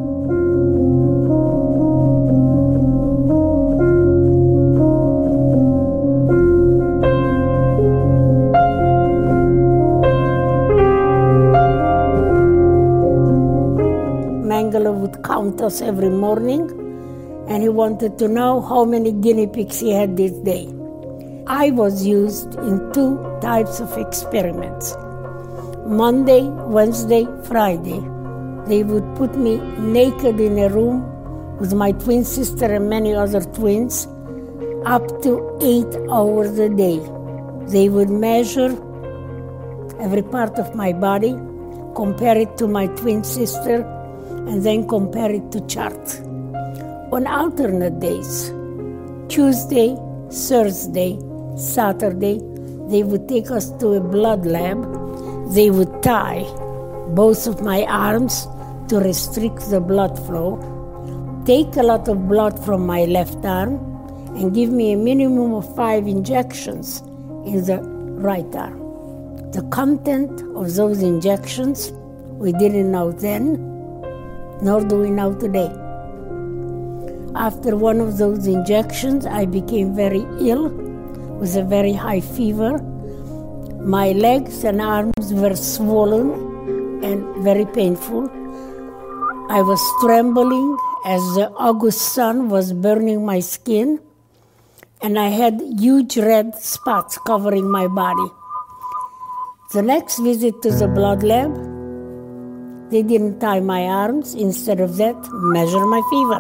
Mengele would count us every morning, and he wanted to know how many guinea pigs he had this day. I was used in 2 types of experiments. Monday, Wednesday, Friday. They would put me naked in a room with my twin sister and many other twins up to 8 hours a day. They would measure every part of my body, compare it to my twin sister, and then compare it to chart. On alternate days, Tuesday, Thursday, Saturday, they would take us to a blood lab. They would tie both of my arms to restrict the blood flow, take a lot of blood from my left arm, and give me a minimum of 5 injections in the right arm. The content of those injections we didn't know then, nor do we know today. After one of those injections, I became very ill with a very high fever. My legs and arms were swollen and very painful. I was trembling as the August sun was burning my skin, and I had huge red spots covering my body. The next visit to the blood lab, they didn't tie my arms. Instead of that, measure my fever.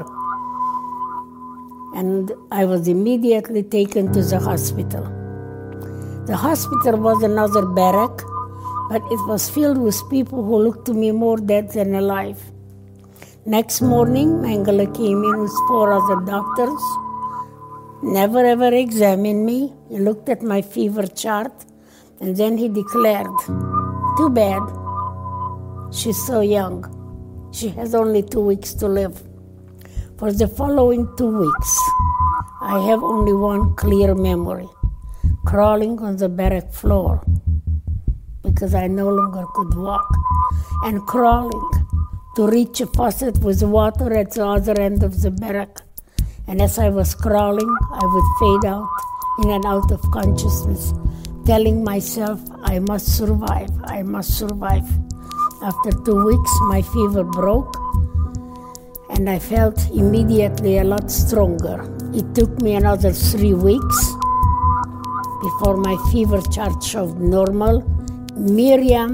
And I was immediately taken to the hospital. The hospital was another barrack, but it was filled with people who looked to me more dead than alive. Next morning, Mengele came in with 4 other doctors, never ever examined me. He looked at my fever chart, and then he declared, "Too bad. She's so young. She has only 2 weeks to live." For the following 2 weeks, I have only one clear memory: crawling on the barrack floor because I no longer could walk, and crawling to reach a faucet with water at the other end of the barrack. And as I was crawling, I would fade out in and out of consciousness, telling myself, I must survive, I must survive. After 2 weeks, my fever broke, and I felt immediately a lot stronger. It took me another 3 weeks before my fever chart showed normal. Miriam,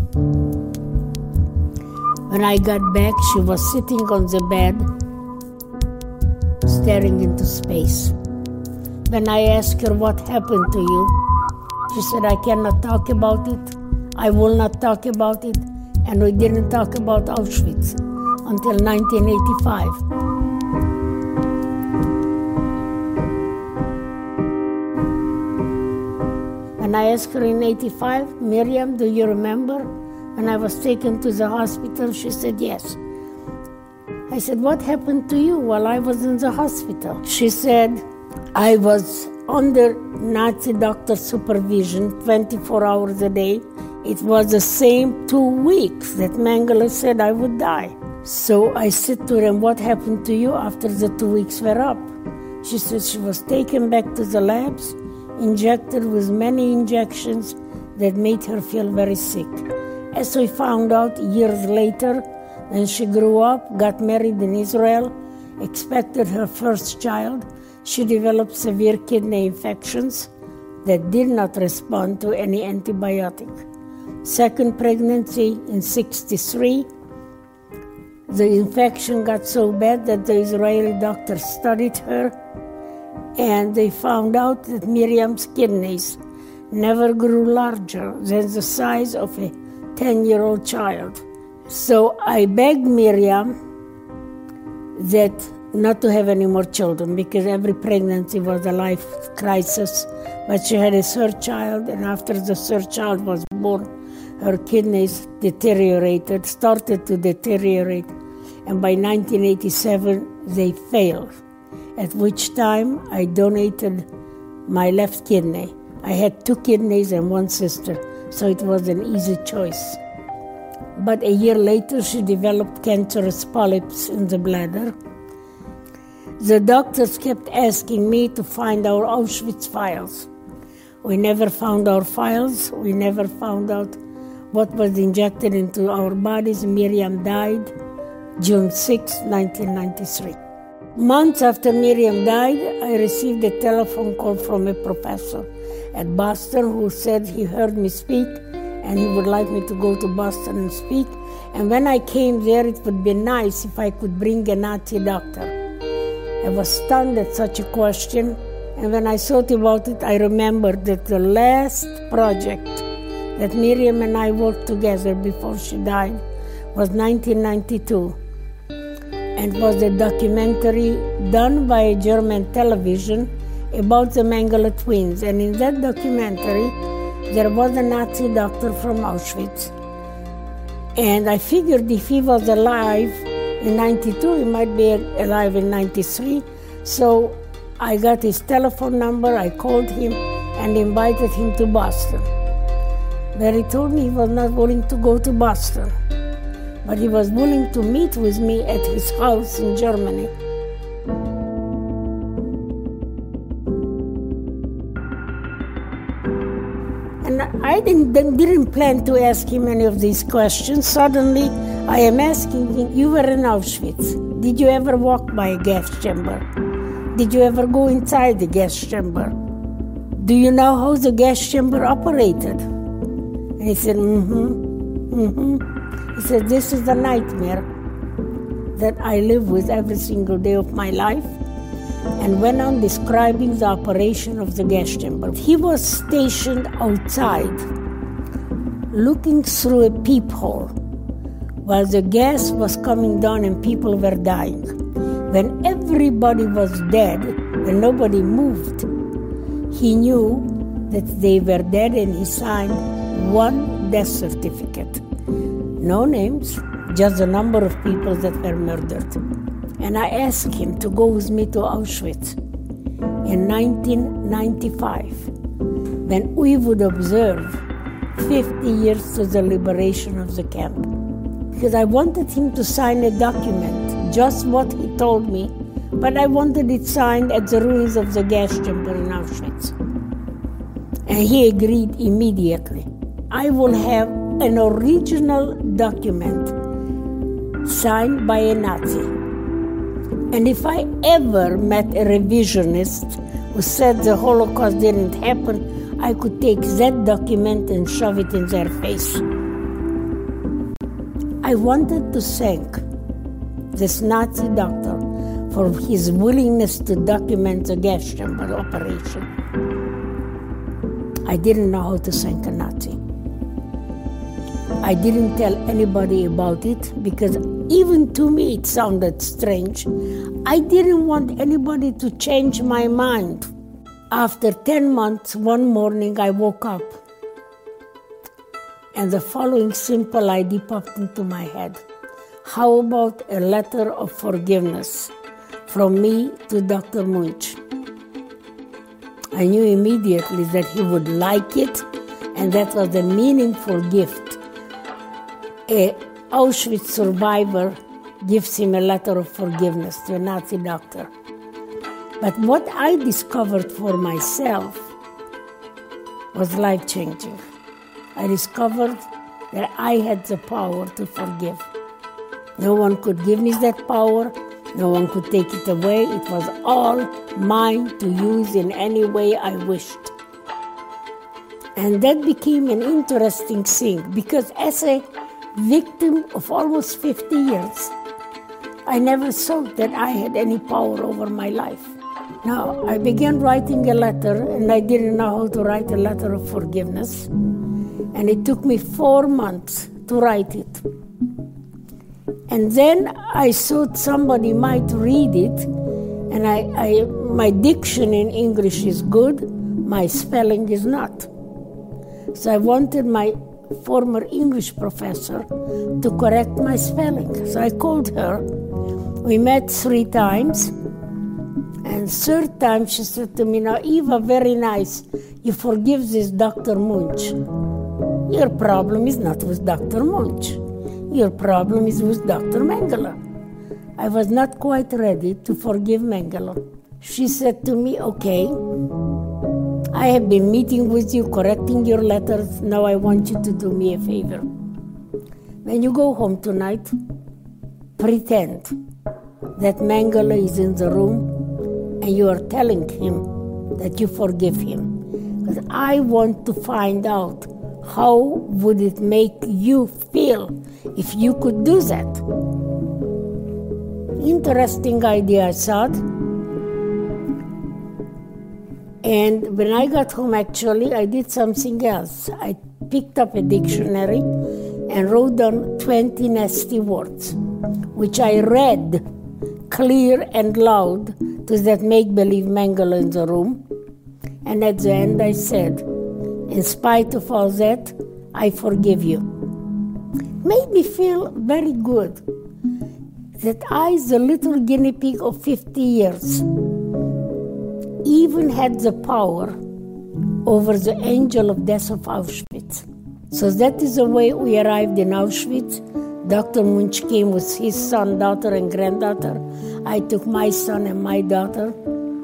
when I got back, she was sitting on the bed, staring into space. When I asked her what happened to you, she said, I cannot talk about it, I will not talk about it, and we didn't talk about Auschwitz until 1985. When I asked her in 85, Miriam, do you remember when I was taken to the hospital? She said, yes. I said, what happened to you while I was in the hospital? She said, I was under Nazi doctor supervision 24 hours a day. It was the same 2 weeks that Mengele said I would die. So I said to them, what happened to you after the 2 weeks were up? She said she was taken back to the labs, injected with many injections that made her feel very sick. As we found out years later, when she grew up, got married in Israel, expected her first child, she developed severe kidney infections that did not respond to any antibiotic. Second pregnancy in 1963, the infection got so bad that the Israeli doctors studied her, and they found out that Miriam's kidneys never grew larger than the size of a 10-year-old child. So I begged Miriam that not to have any more children, because every pregnancy was a life crisis. But she had a third child, and after the third child was born, her kidneys started to deteriorate, and by 1987 they failed, at which time I donated my left kidney. I had 2 kidneys and 1 sister, so it was an easy choice. But a year later, she developed cancerous polyps in the bladder. The doctors kept asking me to find our Auschwitz files. We never found our files. We never found out what was injected into our bodies. Miriam died June 6, 1993. Months after Miriam died, I received a telephone call from a professor at Boston who said he heard me speak and he would like me to go to Boston and speak. And when I came there, it would be nice if I could bring a Nazi doctor. I was stunned at such a question, and when I thought about it, I remembered that the last project that Miriam and I worked together before she died was 1992, and was a documentary done by a German television about the Mengele twins. And in that documentary, there was a Nazi doctor from Auschwitz. And I figured if he was alive in 92, he might be alive in 93. So I got his telephone number, I called him and invited him to Boston. Where he told me he was not willing to go to Boston, but he was willing to meet with me at his house in Germany. And I didn't plan to ask him any of these questions. Suddenly, I am asking him, you were in Auschwitz. Did you ever walk by a gas chamber? Did you ever go inside the gas chamber? Do you know how the gas chamber operated? And he said, He said, this is the nightmare that I live with every single day of my life. And went on describing the operation of the gas chamber. He was stationed outside, looking through a peephole, while the gas was coming down and people were dying. When everybody was dead and nobody moved, he knew that they were dead, and he signed 1 death certificate. No names, just the number of people that were murdered. And I asked him to go with me to Auschwitz in 1995, when we would observe 50 years to the liberation of the camp. Because I wanted him to sign a document, just what he told me, but I wanted it signed at the ruins of the gas chamber in Auschwitz. And he agreed immediately. I will have an original document signed by a Nazi. And if I ever met a revisionist who said the Holocaust didn't happen, I could take that document and shove it in their face. I wanted to thank this Nazi doctor for his willingness to document the gas chamber operation. I didn't know how to thank a Nazi. I didn't tell anybody about it because even to me it sounded strange. I didn't want anybody to change my mind. After 10 months, one morning I woke up and the following simple idea popped into my head. How about a letter of forgiveness from me to Dr. Munch? I knew immediately that he would like it, and that was a meaningful gift. An Auschwitz survivor gives him a letter of forgiveness to a Nazi doctor. But what I discovered for myself was life-changing. I discovered that I had the power to forgive. No one could give me that power. No one could take it away. It was all mine to use in any way I wished. And that became an interesting thing because as a victim of almost 50 years, I never thought that I had any power over my life. Now, I began writing a letter, and I didn't know how to write a letter of forgiveness. And it took me 4 months to write it. And then I thought somebody might read it, and my diction in English is good, my spelling is not. So I wanted my former English professor to correct my spelling. So I called her. We met 3 times, And third time she said to me, now Eva, very nice, you forgive this Dr. Munch. Your problem is not with Dr. Munch. Your problem is with Dr. Mengele. I was not quite ready to forgive Mengele. She said to me, okay, I have been meeting with you, correcting your letters. Now I want you to do me a favor. When you go home tonight, pretend that Mengele is in the room and you are telling him that you forgive him. Because I want to find out how would it make you feel if you could do that. Interesting idea, I thought. And when I got home, actually, I did something else. I picked up a dictionary and wrote down 20 nasty words, which I read clear and loud to that make-believe Mengele in the room. And at the end, I said, in spite of all that, I forgive you. Made me feel very good that I, the little guinea pig of 50 years, even had the power over the angel of death of Auschwitz. So that is the way we arrived in Auschwitz. Dr. Munch came with his son, daughter, and granddaughter. I took my son and my daughter.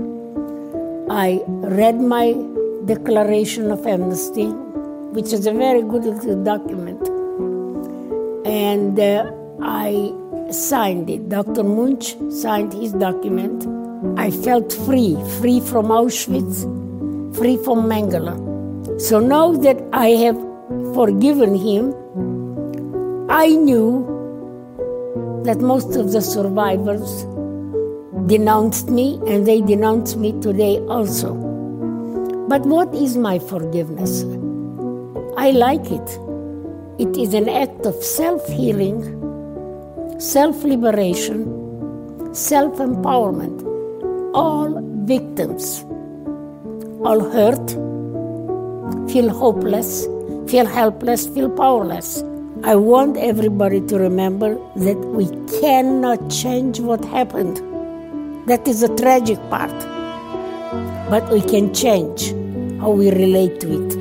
I read my Declaration of Amnesty, which is a very good little document. And I signed it. Dr. Munch signed his document. I felt free from Auschwitz, free from Mengele. So now that I have forgiven him, I knew that most of the survivors denounced me, and they denounce me today also. But what is my forgiveness? I like it. It is an act of self-healing, self-liberation, self-empowerment. All victims, all hurt, feel hopeless, feel helpless, feel powerless. I want everybody to remember that we cannot change what happened. That is the tragic part. But we can change how we relate to it.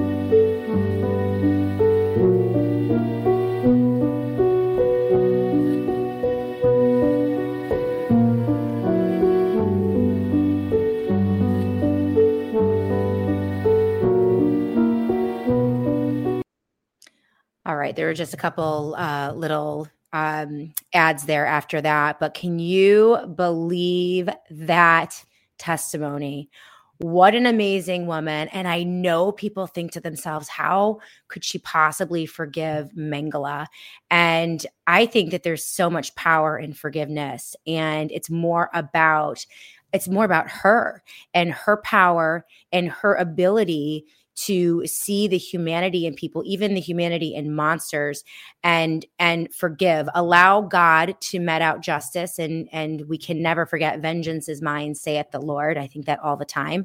All right, there were just a couple little ads there after that, but can you believe that testimony? What an amazing woman. And I know people think to themselves, how could she possibly forgive Mengele? And I think that there's so much power in forgiveness, and it's more about her and her power and her ability to see the humanity in people, even the humanity in monsters, and forgive. Allow God to met out justice, and we can never forget, vengeance is mine, saith the Lord. I think that all the time.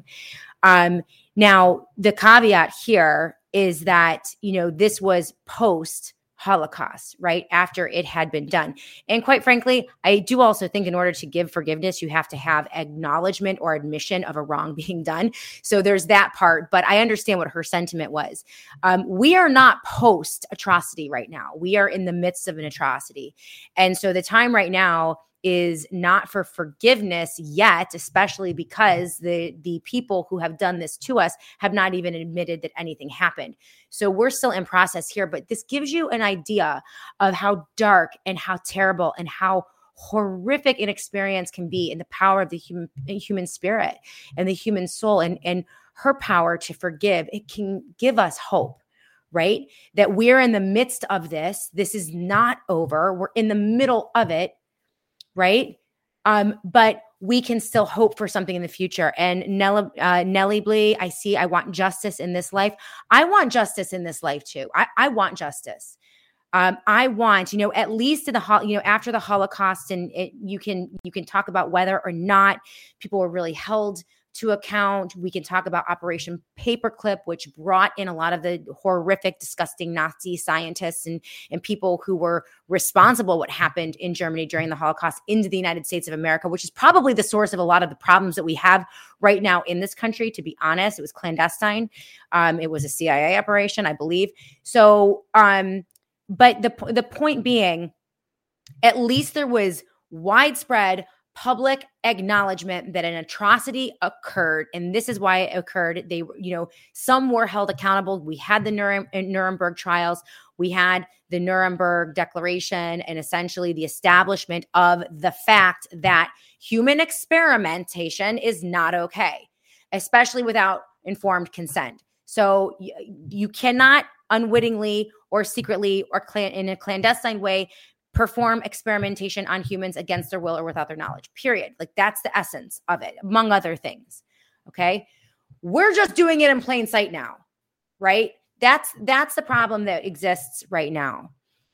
Now, the caveat here is that, this was post-Holocaust, right? After it had been done. And quite frankly, I do also think in order to give forgiveness, you have to have acknowledgement or admission of a wrong being done. So there's that part, but I understand what her sentiment was. We are not post-atrocity right now. We are in the midst of an atrocity. And so the time right now is not for forgiveness yet, especially because the people who have done this to us have not even admitted that anything happened. So we're still in process here, but this gives you an idea of how dark and how terrible and how horrific an experience can be in the power of the human spirit and the human soul, and her power to forgive. It can give us hope, right? That we're in the midst of this. This is not over. We're in the middle of it. Right? But we can still hope for something in the future. And Nellie Blee, I want justice in this life. I want justice in this life too. I want justice. I want, at least in the, after the Holocaust, and you can talk about whether or not people were really held to account. We can talk about Operation Paperclip, which brought in a lot of the horrific, disgusting Nazi scientists and people who were responsible what happened in Germany during the Holocaust into the United States of America, which is probably the source of a lot of the problems that we have right now in this country. To be honest, it was clandestine. It was a CIA operation, I believe. So, but the point being, at least there was widespread public acknowledgement that an atrocity occurred, and this is why it occurred. They, some were held accountable. We had the Nuremberg trials. We had the Nuremberg Declaration, and essentially the establishment of the fact that human experimentation is not okay, especially without informed consent. So you cannot unwittingly or secretly or in a clandestine way perform experimentation on humans against their will or without their knowledge, period. Like, that's the essence of it, among other things. Okay. We're just doing it in plain sight now, right? That's the problem that exists right now.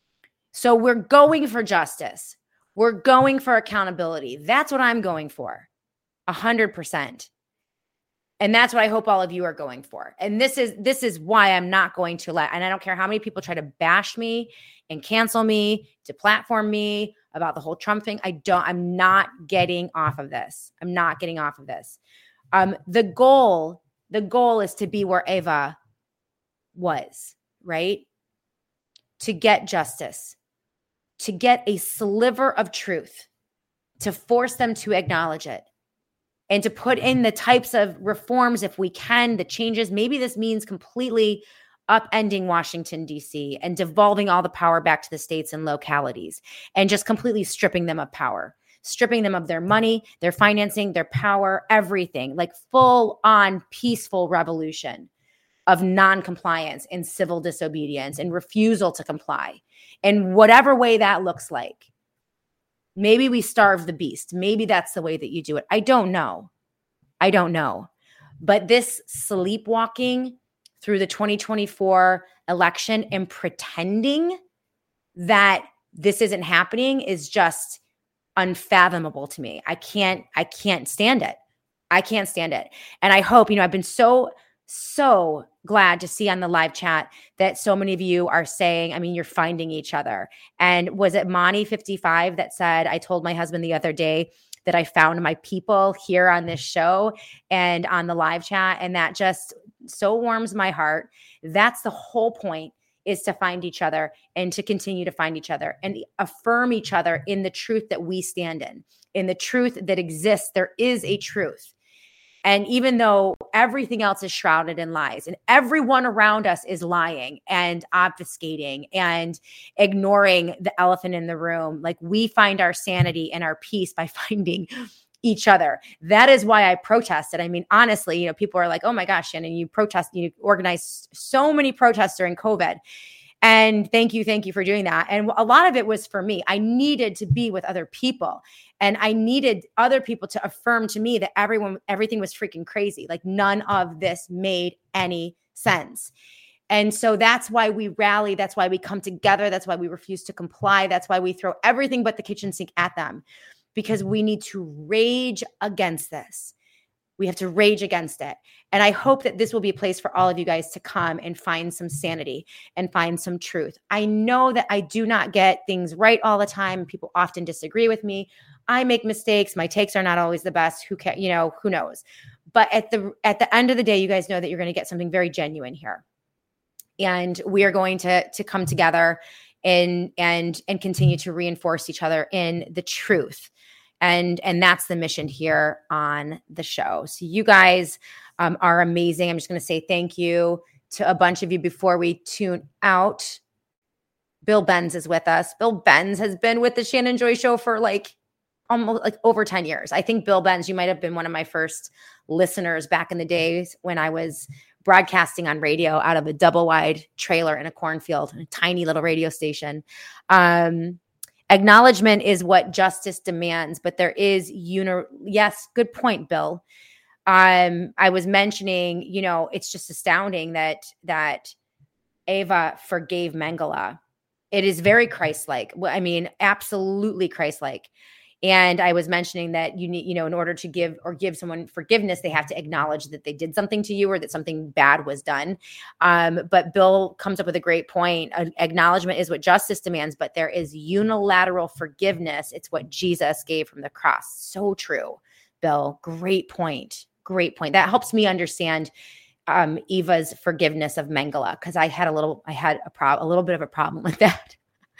So we're going for justice. We're going for accountability. That's what I'm going for. 100%. And that's what I hope all of you are going for. And this is why I'm not going to and I don't care how many people try to bash me and cancel me, to platform me about the whole Trump thing. I'm not getting off of this. I'm not getting off of this. The goal is to be where Eva was, right? To get justice, to get a sliver of truth, to force them to acknowledge it, and to put in the types of reforms, if we can, the changes. Maybe this means completely upending Washington, D.C. and devolving all the power back to the states and localities and just completely stripping them of power, stripping them of their money, their financing, their power, everything, like full on peaceful revolution of non-compliance and civil disobedience and refusal to comply in whatever way that looks like. Maybe we starve the beast. Maybe that's the way that you do it. I don't know. But this sleepwalking through the 2024 election and pretending that this isn't happening is just unfathomable to me. I can't stand it. I can't stand it. And I hope, I've been so glad to see on the live chat that so many of you are saying, you're finding each other. And was it Monty55 that said, I told my husband the other day that I found my people here on this show and on the live chat. And that just so warms my heart. That's the whole point, is to find each other and to continue to find each other and affirm each other in the truth that we stand in the truth that exists. There is a truth. And even though everything else is shrouded in lies and everyone around us is lying and obfuscating and ignoring the elephant in the room, like, we find our sanity and our peace by finding each other. That is why I protested. Honestly, people are like, oh my gosh, Shannon, you organized so many protests during COVID. And thank you for doing that. And a lot of it was for me. I needed to be with other people. And I needed other people to affirm to me that everything was freaking crazy. Like, none of this made any sense. And so that's why we rally. That's why we come together. That's why we refuse to comply. That's why we throw everything but the kitchen sink at them, because we need to rage against this. We have to rage against it. And I hope that this will be a place for all of you guys to come and find some sanity and find some truth. I know that I do not get things right all the time. People often disagree with me. I make mistakes. My takes are not always the best. Who knows? But at the end of the day, you guys know that you're going to get something very genuine here. And we are going to come together and continue to reinforce each other in the truth. And that's the mission here on the show. So you guys are amazing. I'm just going to say thank you to a bunch of you before we tune out. Bill Benz is with us. Bill Benz has been with the Shannon Joy Show for almost over 10 years. I think, Bill Benz, you might have been one of my first listeners back in the days when I was broadcasting on radio out of a double wide trailer in a cornfield, a tiny little radio station. Acknowledgement is what justice demands, but there is yes, good point, Bill. I was mentioning, it's just astounding that Eva forgave Mengele. It is very Christ-like. Absolutely Christ-like. And I was mentioning that you need, in order to give someone forgiveness, they have to acknowledge that they did something to you or that something bad was done. But Bill comes up with a great point. Acknowledgement is what justice demands, but there is unilateral forgiveness. It's what Jesus gave from the cross. So true, Bill. Great point. Great point. That helps me understand Eva's forgiveness of Mengele, because I had a little bit of a problem with that.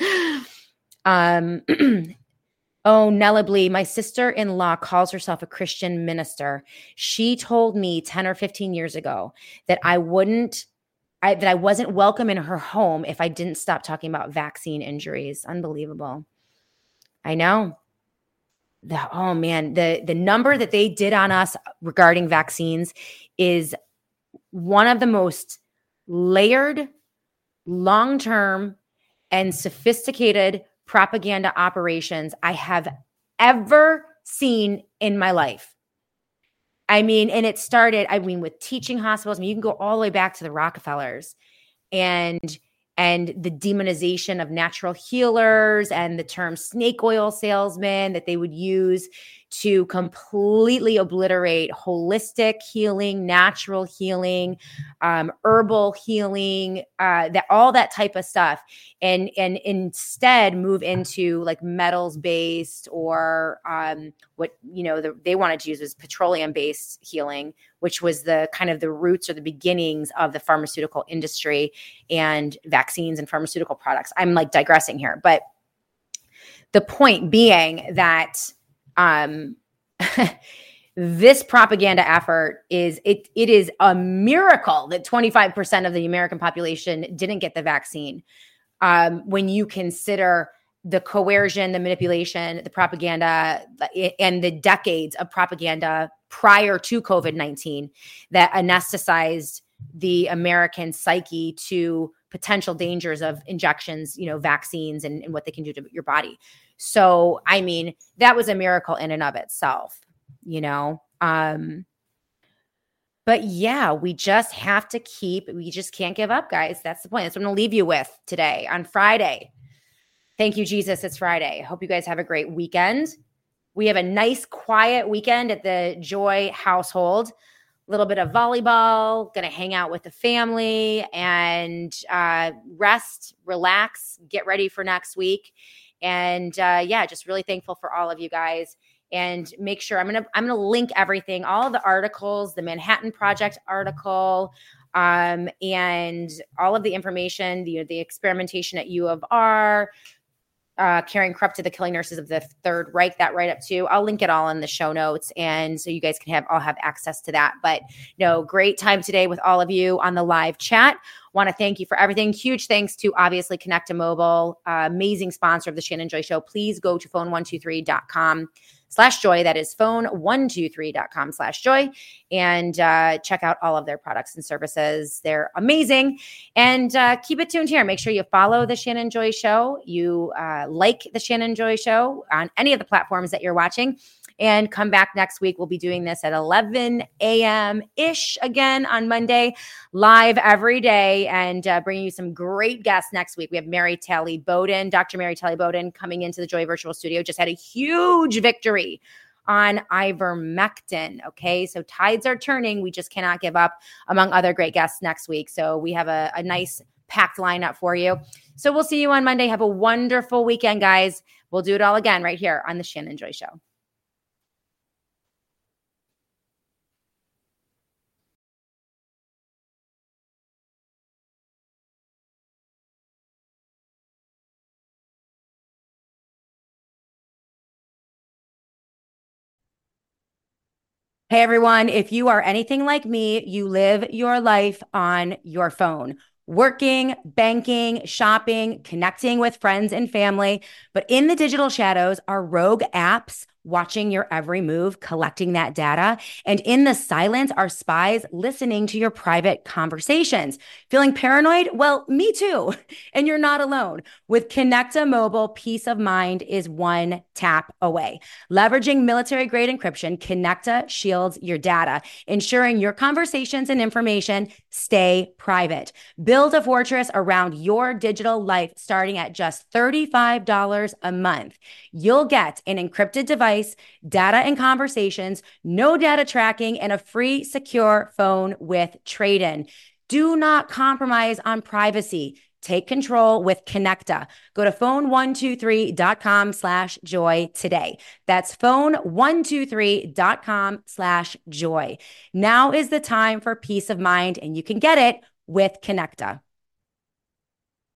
Oh, Nellably, my sister-in-law calls herself a Christian minister. She told me 10 or 15 years ago that I wasn't welcome in her home if I didn't stop talking about vaccine injuries. Unbelievable. I know. Oh man, the number that they did on us regarding vaccines is one of the most layered, long-term, and sophisticated propaganda operations I have ever seen in my life. I mean, and it started, with teaching hospitals. You can go all the way back to the Rockefellers and the demonization of natural healers and the term snake oil salesman that they would use to completely obliterate holistic healing, natural healing, herbal healing, all that type of stuff, and instead move into like metals based or what they wanted to use was petroleum based healing, which was the kind of the roots or the beginnings of the pharmaceutical industry and vaccines and pharmaceutical products. I'm like digressing here, but the point being that this propaganda effort is a miracle that 25% of the American population didn't get the vaccine. When you consider the coercion, the manipulation, the propaganda, and the decades of propaganda prior to COVID-19 that anesthetized the American psyche to potential dangers of injections, vaccines and what they can do to your body. So, that was a miracle in and of itself, But yeah, we just can't give up, guys. That's the point. That's what I'm going to leave you with today on Friday. Thank you, Jesus. It's Friday. I hope you guys have a great weekend. We have a nice, quiet weekend at the Joy household. A little bit of volleyball, going to hang out with the family and rest, relax, get ready for next week. And just really thankful for all of you guys. And make sure I'm gonna link everything, all of the articles, the Manhattan Project article, and all of the information, the experimentation at U of R, Karen Krupp to the killing nurses of the Third Reich, that write up too. I'll link it all in the show notes, and so you guys can all have access to that. But great time today with all of you on the live chat. Want to thank you for everything. Huge thanks to obviously Connect2Mobile, amazing sponsor of the Shannon Joy Show. Please go to phone123.com/joy. That is phone123.com/joy, and check out all of their products and services. They're amazing. And keep it tuned here. Make sure you follow the Shannon Joy Show. You like the Shannon Joy Show on any of the platforms that you're watching. And come back next week. We'll be doing this at 11 a.m.-ish again on Monday, live every day, and bringing you some great guests next week. We have Mary Talley Bowden, Dr. Mary Talley Bowden, coming into the Joy Virtual Studio. Just had a huge victory on ivermectin. Okay, so tides are turning. We just cannot give up, among other great guests next week. So we have a nice packed lineup for you. So we'll see you on Monday. Have a wonderful weekend, guys. We'll do it all again right here on the Shannon Joy Show. Hey, everyone. If you are anything like me, you live your life on your phone, working, banking, shopping, connecting with friends and family. But in the digital shadows are rogue apps, watching your every move, collecting that data. And in the silence are spies listening to your private conversations. Feeling paranoid? Well, me too. And you're not alone. With Connecta Mobile, peace of mind is one tap away. Leveraging military-grade encryption, Connecta shields your data, ensuring your conversations and information stay private. Build a fortress around your digital life starting at just $35 a month. You'll get an encrypted device, data and conversations, no data tracking, and a free secure phone with trade-in. Do not compromise on privacy. Take control with Connecta. Go to phone123.com/joy today. That's phone123.com/joy. Now is the time for peace of mind, and you can get it with Connecta.